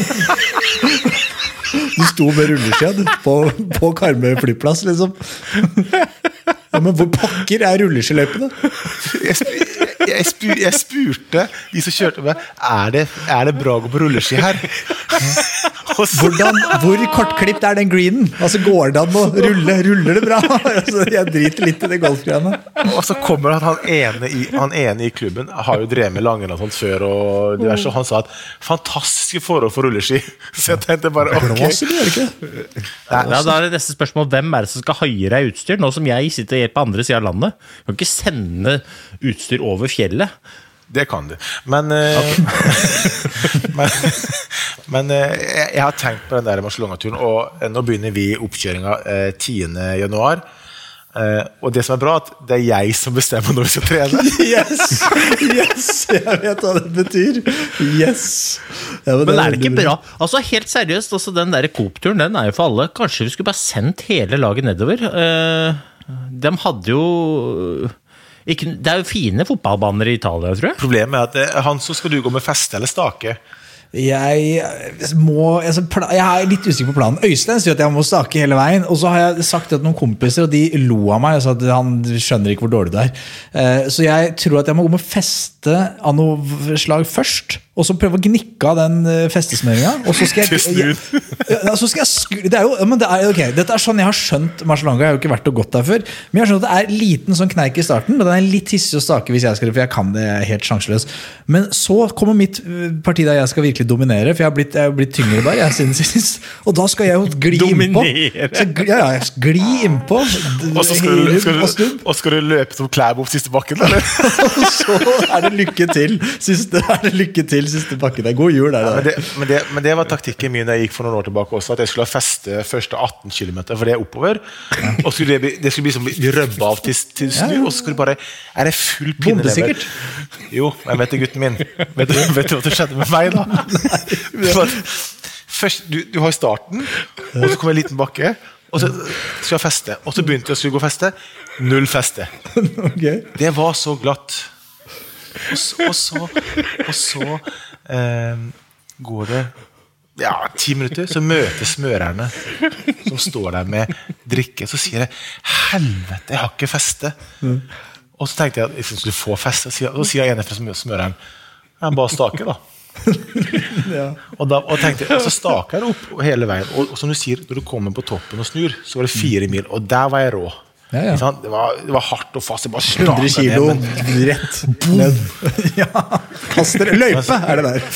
Du sto med rulleski du, på, på Karmøy flyplass, liksom. Ja, men hvor pakker er rulleskiløypene? Jeg, jeg, spur, jeg spurte de som kjørte med, er det, er det bra å gå på rulleski her? Hvordan, hvor kortklipt er den greenen? Altså går det an å rulle, ruller det bra? Altså, jeg driter litt i det golfgreiene. Og så kommer det at han ene, i, han ene i klubben har jo drevet med langrenn og sånt før, og diverse, og han sa at fantastiske forhold for rulleski. Så jeg tenkte bare, ok. Blåser det, gjør det ikke? Ja, da er det neste spørsmål, hvem er det som skal haie deg utstyr? Nå som jeg sitter helt på andre siden av landet, du kan ikke sende utstyr over fjellet. Det kan du. Men, okay. men, men jeg, jeg har tenkt på den der Marcialonga-turen, og nå begynner vi oppkjøringen eh, tiende januar. Eh, og det som er bra, at det er jeg som bestemmer når vi skal trene. Yes! Yes! Jeg vet hva det betyr. Yes! Ja, men, men er det ikke bra? Altså helt seriøst, også den der Coop-turen, den er jo for alle. Kanskje vi skulle bare sendt hele laget nedover. Eh, de hadde jo... Ikke, det er jo fine fotballbaner i Italia, tror jeg. Problemet er at han så skal du gå med feste eller stake. Jeg må altså, Jeg er litt usikker på planen. Øystein sier at jeg må stake hele veien. Og så har jeg sagt at noen kompiser, og de lo av meg, så at han skjønner ikke hvor dårlig det er. Så jeg tror at jeg må gå med feste av noe slag først, og så prøve å gnikke av den festesmøringen. Og så skal jeg, jeg, ja, så skal jeg skru, det er jo, men det er, ok, dette er sånn jeg har skjønt Marcialonga, jeg har jo ikke vært og gått der før, men jeg har skjønt at det er liten sånn kneik i starten, og den er litt hissig å stake hvis jeg skal, for jeg kan det helt sjanseløs. Men så kommer mitt parti der jeg skal virkelig dominere, for jeg har blitt, jeg har blitt tyngre der, jeg siden sist, og da skal jeg jo gli innpå. Så, ja, ja, gli innpå. Og så skal du, skal du, og skal du løpe som Klæbo opp siste bakken, eller? Og så er det lykke til, siste, er det lykke til siste bakken, det er god jul der. Ja, men, det, men, det, men det var taktikken min da jeg gikk for noen år tilbake også, at jeg skulle ha feste første atten kilometer, for det er oppover, og skulle det, det skulle bli som vi røbba av til, til snu, og så skulle det bare, er det full pinne Bombesikkert? Jo, jeg vet det, gutten min. Vet du, vet du hva det skjedde med meg da? Først, du, du har starten, og så kom en liten bakke, og så skulle jeg feste, og så begynte jeg å skulle gå feste, null feste. Okay. Det var så glatt. Og så, og så, og så eh, går det ja, ti minutter, så møter smørerne som står der med drikke, så sier jeg, helvete, jeg har ikke feste. Mm. Og så tenkte jeg at jeg skulle få feste, og så sier jeg ene fra smøreren, jeg bare stake da. Ja. Og, da og, tenkte, og så staker jeg opp hele veien, og, og som du sier, når du kommer på toppen og snur, så var det fire mil, og der var jeg rå. Ja, ja. Det, var, det var hardt og fast. hundre kilo rett ned. Ja, kaster, løype er det der.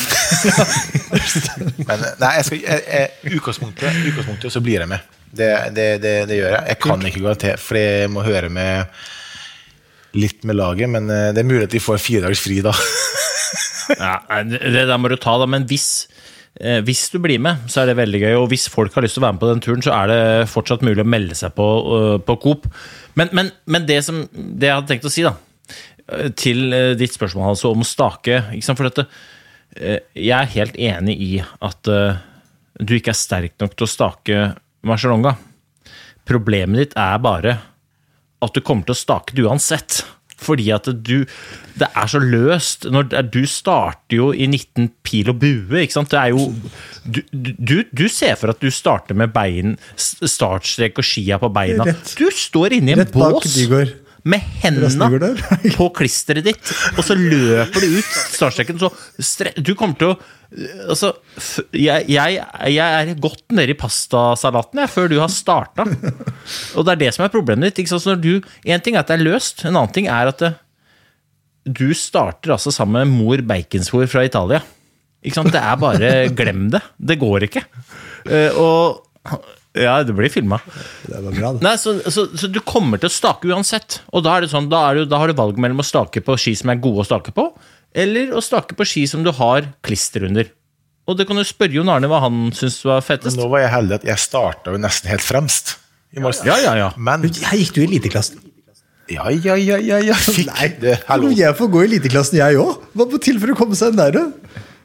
Men nei, jeg skal, jeg, jeg, utgangspunktet, utgangspunktet så blir jeg med. Det, det, det, det gjør jeg. Jeg kan ikke garantere, for jeg må høre med litt med laget, men det er mulig at de får fire dagers fri da. Ja, det der må du ta da, men hvis Eh, hvis du blir med, så er det veldig gøy, og hvis folk har lyst til å være med på den turen, så er det fortsatt mulig å melde seg på, uh, på Coop. Men, men, men det, som, det jeg hadde tenkt å si da, til uh, ditt spørsmål altså, om å stake, ikke sant, for dette, uh, jeg er helt enig i at uh, du ikke er sterk nok til å stake Marcialonga. Problemet ditt er bare at du kommer til å stake det uansett. Fordi at du, det er så løst når du starter jo i nitten pil og bue, ikke sant? Det er jo, du, du, du ser for at du starter med bein, startstrek og skia på beina. Rett, du står inne i en bås med hendene på klisteret ditt, og så løper du ut startstreken, så stre, du kommer til å altså, jeg, jeg, jeg er godt nede i pastasalaten jeg, før du har startet og det er det som er problemet ditt ikke sant? Så når du, en ting er at det er løst, en annen ting er at det, du starter altså sammen med mor baconsvor fra Italia ikke sant? Det er bare, glem det det går ikke uh, og ja, det blir filmet det var bra det. Nei, så, så, så du kommer til å stake uansett og da er det sånn, da, er du, da har du valg mellom å stake på ski som er gode å stake på eller å stake på ski som du har klister under. Og det kan du spørre Jon Arne hva han synes var fettest. Men nå var jeg heldig at jeg startet jo nesten helt fremst. Ja, ja, ja. Men her gikk du i eliteklassen. Ja, ja, ja, ja, ja. Fikk Nei, det. Hallo. Jeg får gå i eliteklassen jeg også. Hva på til for å komme seg der da?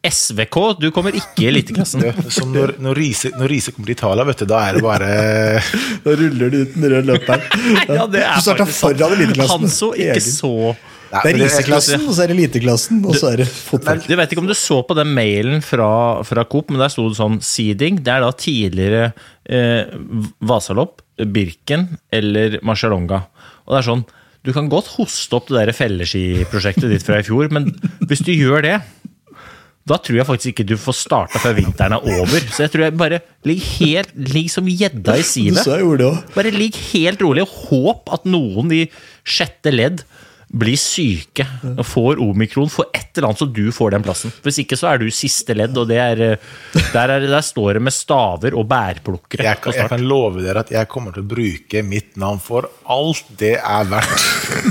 S V K, du kommer ikke i eliteklassen. Som når, når, Riise, når Riise kommer til Italia, vet du, da er det bare Da ruller du ut den røde løperen. Ja, det er du starter foran eliteklassen. Hanso, ikke så... Nei, Det er men Riise-klassen, og så er det eliteklassen, og så er det fotball. Jeg vet ikke om du så på den mailen fra, fra Coop, men der stod det sånn seeding, det er da tidligere eh, Vasalopp, Birken eller Marcialonga. Og det er sånn, du kan godt hoste opp det der felleskiprosjektet ditt fra i fjor, men hvis du gjør det, da tror jeg faktisk ikke du får starta før vinteren er over. Så jeg tror jeg bare ligg helt, ligg som gjedda i sivet. Så jeg gjorde det også. Bare ligg helt rolig og håp at noen i sjette ledd blir syke og får omikron for et eller annet så du får den plassen. Hvis ikke så er du siste ledd, og det er, der, er, der står det med staver og bærplukkere. Jeg kan, jeg kan love dere at jeg kommer til å bruke mitt navn for alt det er verdt.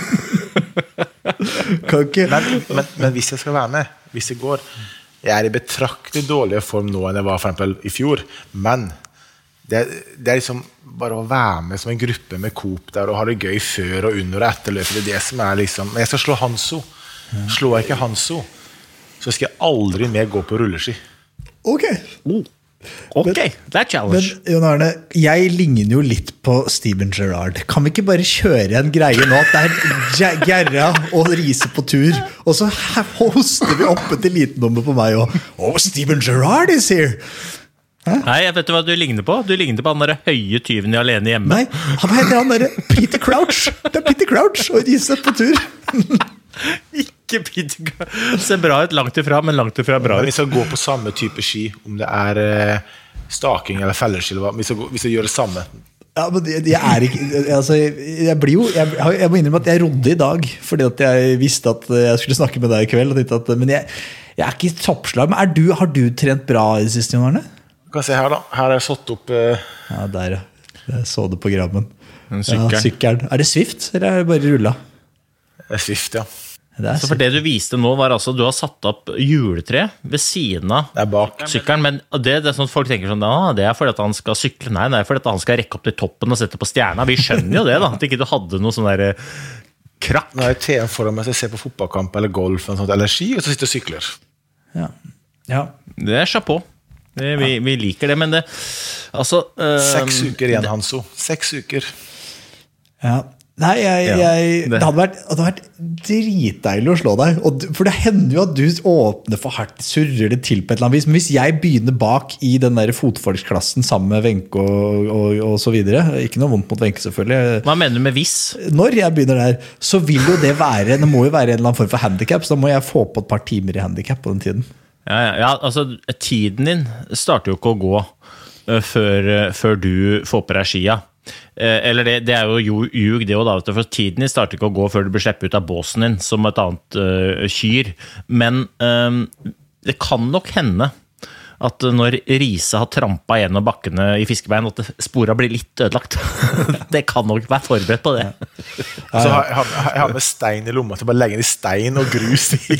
Kan ikke... Men, men, men hvis jeg skal være med, hvis det går, jeg er i betraktelig dårligere form nå enn jeg var for eksempel i fjor, men det, det er liksom bare å være med som en gruppe med Coop der og ha det gøy før og under og etter løpet, det er det som er liksom, men jeg skal slå Hanso, slår jeg ikke Hanso, så skal jeg aldri mer gå på rulleski. Ok. Oh. Ok, det er challenge. Men Jon Arne, jeg ligner jo litt på Steven Gerrard. Kan vi ikke bare kjøre en greie nå at det er Gerra og Riise på tur, og så hoster vi opp et elitenummer på meg og oh, Steven Gerrard is here! Hæ? Nei, jeg vet du hva du ligner på? Du ligner på han der høye tyven i Alene hjemme. Nei, han heter han der Peter Crouch. Det er Peter Crouch og Riise på tur. Ikke Peter Crouch. Ser bra ut langt ifra, men langt ifra bra Men vi ut. skal gå på samme type ski, om det er eh, staking eller felleski, eller hva, vi skal, gå, vi skal gjøre det samme. Ja, men jeg, jeg er ikke altså, jeg blir jo jeg, jeg må innrømme at jeg rodde i dag fordi at jeg visste at jeg skulle snakke med deg i kveld og tenkte at, men jeg, jeg er ikke i toppslag. Men er du, har du trent bra i det siste, Jon Arne? Du kan se her da, her er jeg satt opp eh, Ja, der ja. Jeg så det på grammen. En sykkelen. Ja, sykkelen. Er det Swift, eller er det bare rulla? Swift, ja. Det er Så for det du viste nå var altså, du har satt opp juletre ved siden av Det er bak. sykkelen, men det, det er sånn at folk tenker sånn, ah, det er fordi at han skal sykle. Nei, det er fordi at han skal rekke opp til toppen og sette på stjerna. Vi skjønner jo det da, at ikke du hadde noe sånn der eh, krakk. Nå har jeg T M foran meg, så jeg ser på fotballkamp eller golf eller, sånt, eller ski, og så sitter jeg og sykler. Ja. Ja. Det er chapeau. Det, vi, vi liker det, men det, altså... eh, Seks uker igjen, Hanso. Seks uker. Ja. Nei, jeg, Ja, jeg, det. det hadde vært, det hadde vært dritdeilig å slå deg. Og, du- for det hender jo at du åpner for hardt, surrer det til på et eller annet vis. Men hvis jeg begynner bak i den der fotfolksklassen sammen med Wenche og, og, og så videre, ikke noe vondt mot Wenche selvfølgelig, Hva mener du med viss? når jeg begynner der, så vil jo det være, det må jo være en eller annen form for handicap, så da må jeg få på et par timer i handicap på den tiden. Ja, ja, ja, altså, tiden din starter jo ikke å gå uh, før, uh, før du får på deg skia. Uh, eller det, det er jo ju- ljug det også da, vet du, for tiden din starter ikke å gå før du blir sleppet ut av båsen din som et annet uh, kyr. Men um, det kan nok hende at når Riise har trampet gjennom bakkene i fiskebein, at spora blir litt ødelagt. Det kan nok være forberedt på det. Så har, jeg har, jeg har med stein i lomma til å bare legge inn i stein og grus i.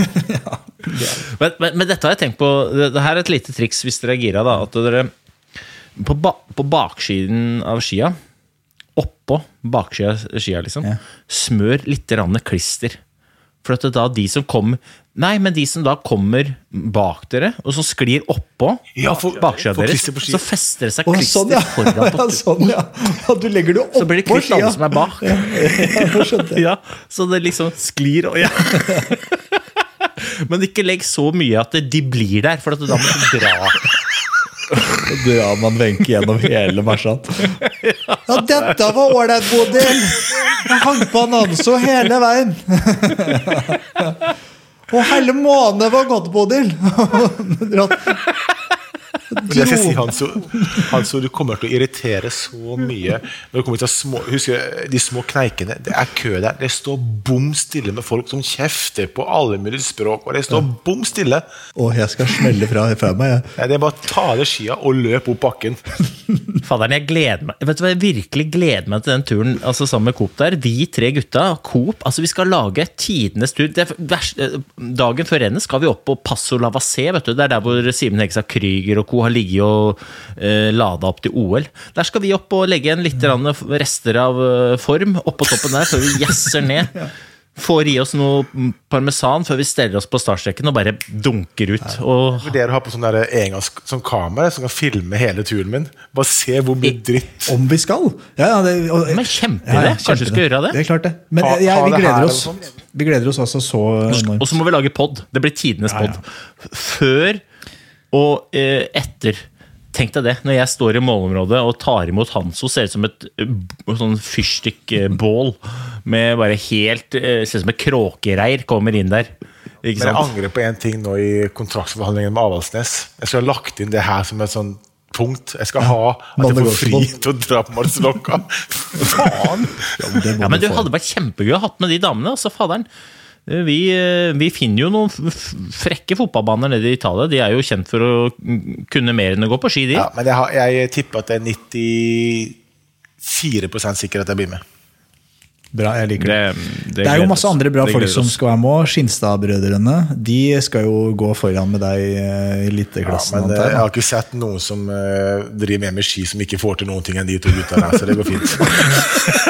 Men, men, men dette har jeg tenkt på, det, det her er et lite triks hvis dere er gira da, at dere på, ba, på baksiden av skia, oppå baksida av skia liksom, Ja. smør litt rann klister. For at det da de som kommer, nei, men de som da kommer bak dere, og så sklir oppå Ja, for- baksida for deres, klister på ski. så fester det seg Å, klister sånn, ja. foran på Ja, sånn, ja. Ja, du legger det så blir det oppå klitt alle som er bak. Ja, jeg skjønte. Ja, så det liksom sklir og ja. Men ikke legg så mye at de blir der, for at da må du dra. Da drar man Wenche gjennom hele marsjen. Ja, dette var ålreit, Bodil. Jeg hang på Nanso hele veien. Og hele måneden var godt, Bodil. Men jeg skal si, Hanso, Hanso, du kommer til å irritere så mye når du kommer til små, husker de små kneikene, det er kø der, det står bom stille med folk som kjefter på alle mulige språk, og det står bom stille. Og jeg skal smelle fra, fra meg. Ja. Nei, det er bare å ta av skia og løpe opp bakken. Faderen, jeg gleder meg. Vet du hva, jeg virkelig gleder meg til den turen, altså sammen med Coop der. Vi tre gutta, Coop, altså vi skal lage tidenes tur. Det er vers- dagen før rennet skal vi opp på Passo Lavacé, vet du. Det er der hvor Simen Hegsa Kryger og Co har ligget og eh, ladet opp til O L. Der skal vi opp og legge en litt grann rester av eh, form oppå toppen der, før vi jesser ned. får i oss noe parmesan før vi steller oss på startstreken og bare dunker ut. Og... Dere har på sånn der engangs sånn kamera som kan filme hele turen min. Bare se hvor mye dritt. Om vi skal. Ja, ja, det, og, Men kjempe det. Ja, ja, Kanskje vi skal gjøre det? Det er klart det. Men ha, jeg, ha vi, det gleder her, oss, vi gleder oss også så enormt. Og så må vi lage podd. Det blir tidenes podd. Ja, ja. Før og eh, etter. Tenk deg det, når jeg står i målområdet og tar imot Hanso, ser ut som et sånn fyrstikkbål med bare helt, ser ut som et kråkereir kommer inn der. Ikke Men jeg sant? angrer på en ting nå i kontraktsforhandlingen med Avaldsnes. Jeg skal ha lagt inn det her som et sånn punkt. Jeg skal ha at jeg får fri til å dra på Marcelokka. Faen! Ja, men, ja, men du hadde vært kjempegøy å hatt med de damene, altså faderen. Vi, vi finner jo noen frekke fotballbaner nede i Italia. De er jo kjent for å kunne mer enn å gå på ski, de. Ja, men jeg, har, jeg tipper at det er nittifire prosent sikker at jeg blir med. Bra, jeg liker det. Det, det, det er jo masse andre bra det folk som skal være med. Skinstad-brødrene, de skal jo gå foran med deg i eliteklassen. Ja, men jeg har ikke sett noen som uh, driver med med ski som ikke får til noen ting enn de to gutta der, så det går fint.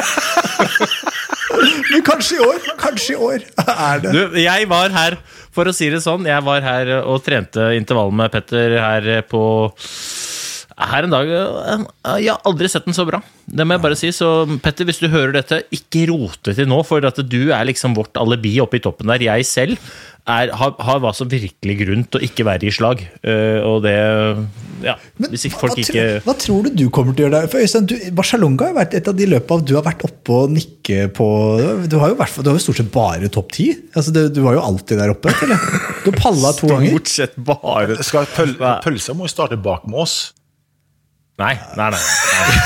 Men kanskje i år, kanskje i år er det. Du, jeg var her, for å si det sånn, jeg var her og trente intervallen med Petter her på her en dag. Jeg har aldri sett den så bra. Det må jeg bare si. Så Petter, hvis du hører dette, ikke rote til nå, for at du er liksom vårt alibi oppe i toppen der. Jeg selv er, har, har hva som virkelig grunn til å ikke være i slag. Uh, og det, ja, Men hvis ikke folk hva, ikke... Hva tror du du kommer til å gjøre der? For Øystein, du, Barcelona har vært et av de løpene du har vært oppe og nikke på. Du har jo, vært, du har jo stort sett bare topp ti. Altså, du, du var jo alltid der oppe, eller? Du har pallet to ganger. Stort sett bare... Skal pøl, pølsa må jo starte bak med oss. Nei, nei, nei. nei,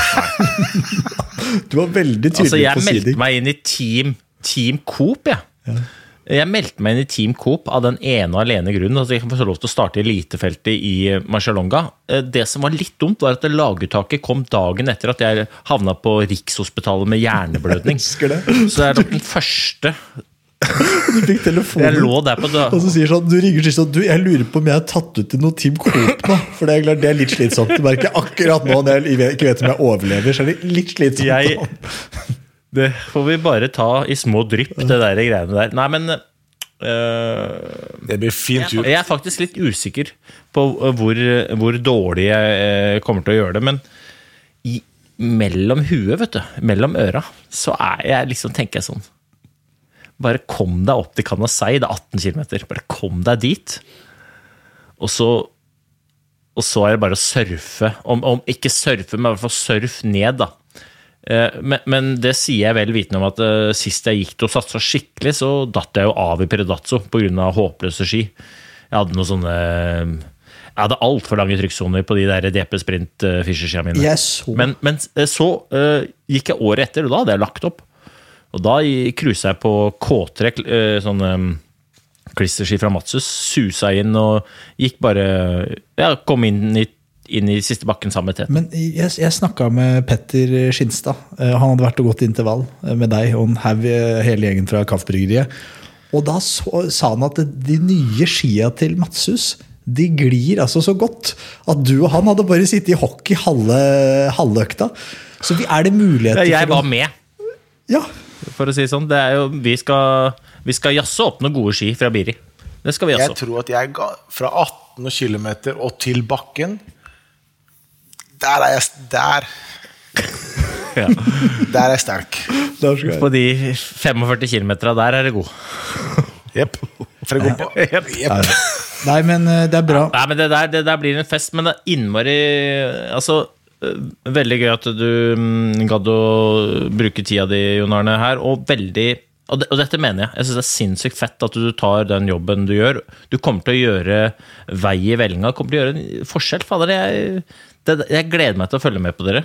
nei. Du var veldig tydelig altså, jeg på siding. meldte meg inn i Team, team Coop, jeg. Ja. Jeg meldte meg inn i Team Coop av den ene og alene grunnen, altså jeg kan få lov til å starte i elitefeltet i Marcialonga. Det som var litt dumt var at laguttaket kom dagen etter at jeg havna på Rikshospitalet med hjerneblødning. Jeg det. Så det er nok den første... Du fikk telefonen, jeg lå der på da. Og så sier sånn, du ringer sånn, du, jeg lurer på om jeg har tatt ut til noe Team Coop nå, for det er, klart, det er litt slitsomt. Du merker akkurat nå, når jeg ikke vet om jeg overlever, så er det litt slitsomt. Jeg, det får vi bare ta i små drypp, det der greiene der. Nei, men... Uh, det blir fint ut. Jeg, jeg er faktisk litt usikker på hvor, hvor dårlig jeg kommer til å gjøre det, men i, mellom huet, vet du, mellom øra, så er jeg liksom, tenker jeg sånn, bare kom deg opp til Canasei, det er atten kilometer, bare kom deg dit, og så, og så er det bare å surfe, om, om ikke surfe, men i hvert fall surf ned da. Men, men det sier jeg vel vitende om at uh, sist jeg gikk til å satse skikkelig, så datt jeg jo av i Predazzo på grunn av håpløse ski. Jeg hadde noe sånne... Jeg hadde alt for lange trykksoner på de der D P Sprint uh, Fischer-skia mine. Jeg så... Men, men så uh, gikk jeg året etter, og da hadde jeg lagt opp. Og da cruiset jeg på K tre, sånn um, klisterski fra Matsus, susa inn og gikk bare, ja, kom inn i, inn i siste bakken sammen med Teten. Men jeg, jeg snakket med Petter Skinstad. Han hadde vært og gått intervall med deg og en haug, hele gjengen fra Kaffbryggeriet. Og da så, sa han at de nye skia til Matsus, de glir altså så godt at du og han hadde bare sittet i hockey halve, halve økta. Så er det muligheter ja, jeg for var med. Ja, for å si sånn, det er jo, vi skal, vi skal jasse opp noen gode ski fra Biri. Det skal vi jasse opp. Jeg tror at jeg ga fra atten kilometer og til bakken, der er jeg, der, ja. Der er jeg sterk. På de femogførti kilometer der er det god. Jepp. For å gå på. Jepp. Jepp. Nei, men det er bra. Nei, men det der, det der blir en fest, men det er innmari, altså, veldig gøy at du gadd å bruke tida di, Jon Arne, her, og veldig, og, det, og dette mener jeg, jeg synes det er sinnssykt fett at du tar den jobben du gjør. Du kommer til å gjøre vei i vellinga, kommer til å gjøre en forskjell, fader, jeg, det, jeg gleder meg til å følge med på dere.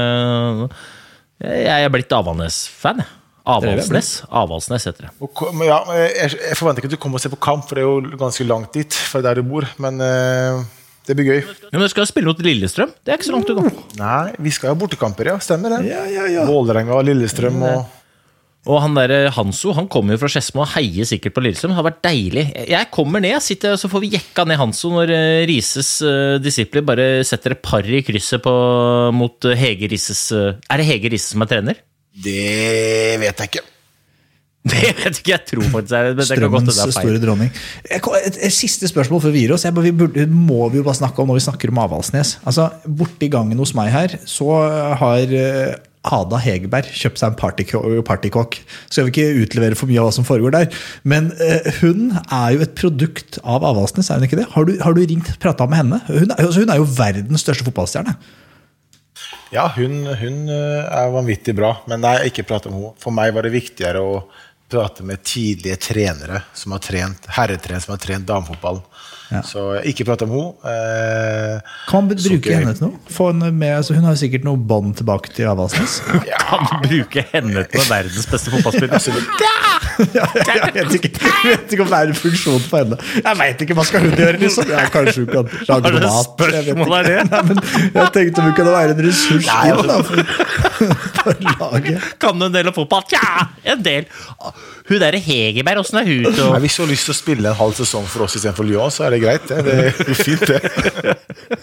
Jeg er blitt Avaldsnes-fan, jeg. Avaldsnes, Avaldsnes heter det. Og, ja, jeg, jeg forventer ikke at du kommer og ser på kamp, for det er jo ganske langt dit, fra der du bor, men... Uh... Det blir gøy. Ja, men du skal spille mot Lillestrøm. Det er ikke så langt unna. Nei, vi skal ha bortekamper, ja. Stemmer det. Ja, ja, ja. Vålerenga, Lillestrøm og... Og han der Hanso, han kommer jo fra Skedsmo og heier sikkert på Lillestrøm. Det har vært deilig. Jeg kommer ned, sitter, så får vi jekka ned Hanso når Rises uh, disipler bare setter et par i krysset på, mot Hege Rises... Uh, er det Hege Rises som er trener? Det vet jeg ikke. Det vet ikke, jeg tror faktisk det, det kan godt Strømmens store dronning. Et, et, et siste spørsmål før vi gir oss. Jeg, vi burde, må vi jo bare snakke om når vi snakker om Avaldsnes. Altså, borte i gangen hos meg her, så har Ada Hegerberg kjøpt seg en partykokk. Partykokk. Skal vi ikke utlevere for mye av hva som foregår der. Men uh, hun er jo et produkt av Avaldsnes, er hun ikke det? Har du, har du ringt og pratet med henne? Hun, altså, hun er jo verdens største fotballstjerne. Ja, hun, hun er vanvittig bra, men nei, ikke prate med henne. For meg var det viktigere å prate med tidlige trenere som har trent, herretrenere som har trent damefotball. Ja. Så ikke prate om henne. Eh, kan man bruke henne til noe? Få henne med, altså hun har sikkert noe bånd tilbake til Avaldsnes. Ja. Kan du bruke henne til verdens beste fotballspiller? Ja, jeg, vet ikke, jeg vet ikke om det er en funksjon på henne. Jeg vet ikke, hva skal hun gjøre liksom? Ja, kanskje hun kan lage noe mat. Spørsmål er det? Nei, men jeg tenkte hun kunne være en ressurs. Nei, da, for, for laget. Kan du en del av fotball? Ja, en del. Hun der Hegerberg, hvordan er hun til å... Hvis du har lyst til å spille en halv sesong for oss i stedet for Lyon, så er det greit. Det, det er fint det.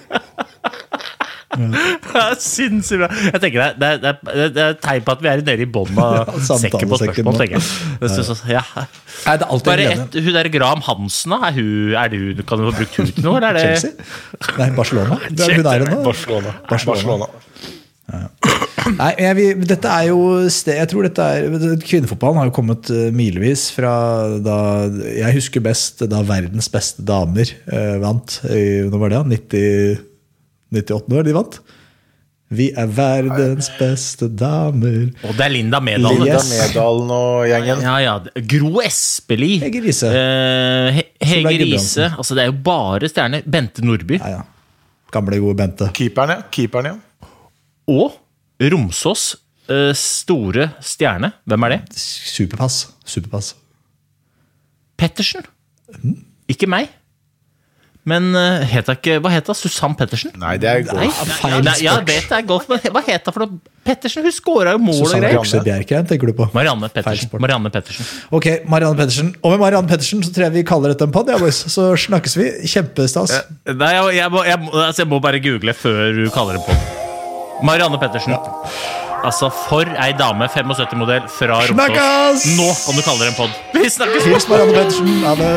Det er sinnssykt bra. Jeg tenker det, det, det, det er et tegn på at vi er nede i bånd av sekken på spørsmål, tenker jeg. Det synes jeg, ja. Nei, det er alltid bare et, hun der Graham Hansen, er hun, er det, kan du få brukt hun til noe, eller er det... Chelsea? Nei, Barcelona. Det er hun der nå. Barcelona. Barcelona. Ja. Nei, jeg, dette er jo sted, jeg tror dette er kvinnefotballen har jo kommet uh, milevis fra da, jeg husker best da verdens beste damer uh, vant i, nå var det nitti, nittiåtte år de vant. Vi er verdens beste damer. Og det er Linda Medalen. Linda Medalen og gjengen. Ja, ja. Gro Espelid. Hege Riise. Uh, He Hege Riise. Altså, det er jo bare stjerner. Bente Nordby. Ja, ja. Gamle gode Bente. Keeperen, ja. Keeperen, ja. Og Romsås uh, store stjerne. Hvem er det? Superpass. Superpass. Pettersen. Mm. Ikke meg. Men uh, heter ikke, hva heter det? Susann Pettersen? Nei, det er golf. Nei, feil sport. Ja, jeg vet det er golf, men hva heter det for noe? Pettersen, hun skåret jo mål og greier. Susanne Bjerkreim, tenker du på? Marianne Pettersen. Marianne Pettersen. Ok, Marianne Pettersen. Og med Marianne Pettersen så tror jeg vi kaller dette en podd, ja, boys. Så snakkes vi. Kjempestas. Nei, jeg, jeg, må, jeg, altså, jeg må bare google før du kaller det podd. Marianne Pettersen. Ja. Altså, for ei dame, syttifem modell fra Romsås. Nå kan du kalle det en podd. Vi snakkes. Hils Marianne Pettersen. Ha det.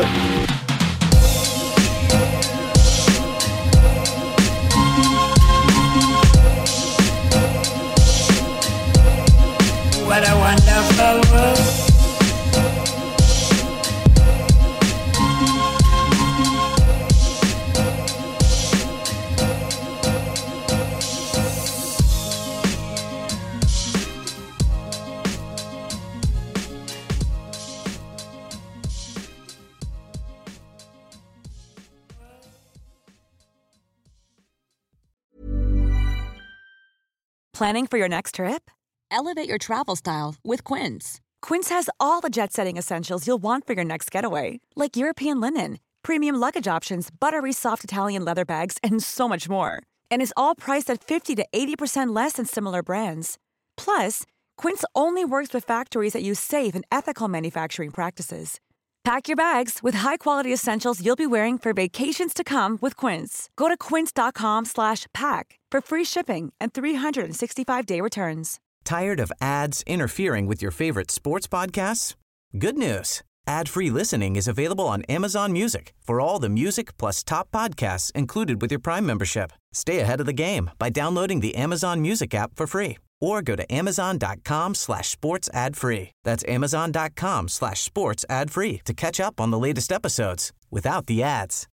What a wonderful world. Planning for your next trip? Elevate your travel style with Quince. Quince has all the jet-setting essentials you'll want for your next getaway, like European linen, premium luggage options, buttery soft Italian leather bags, and so much more. And is all priced at fifty to eighty percent less than similar brands. Plus, Quince only works with factories that use safe and ethical manufacturing practices. Pack your bags with high-quality essentials you'll be wearing for vacations to come with Quince. Go to quince.com slash pack for free shipping and three sixty-five day returns. Tired of ads interfering with your favorite sports podcasts? Good news. Ad-free listening is available on Amazon Music for all the music plus top podcasts included with your Prime membership. Stay ahead of the game by downloading the Amazon Music app for free or go to amazon.com slash sports ad free. That's amazon.com slash sports ad free to catch up on the latest episodes without the ads.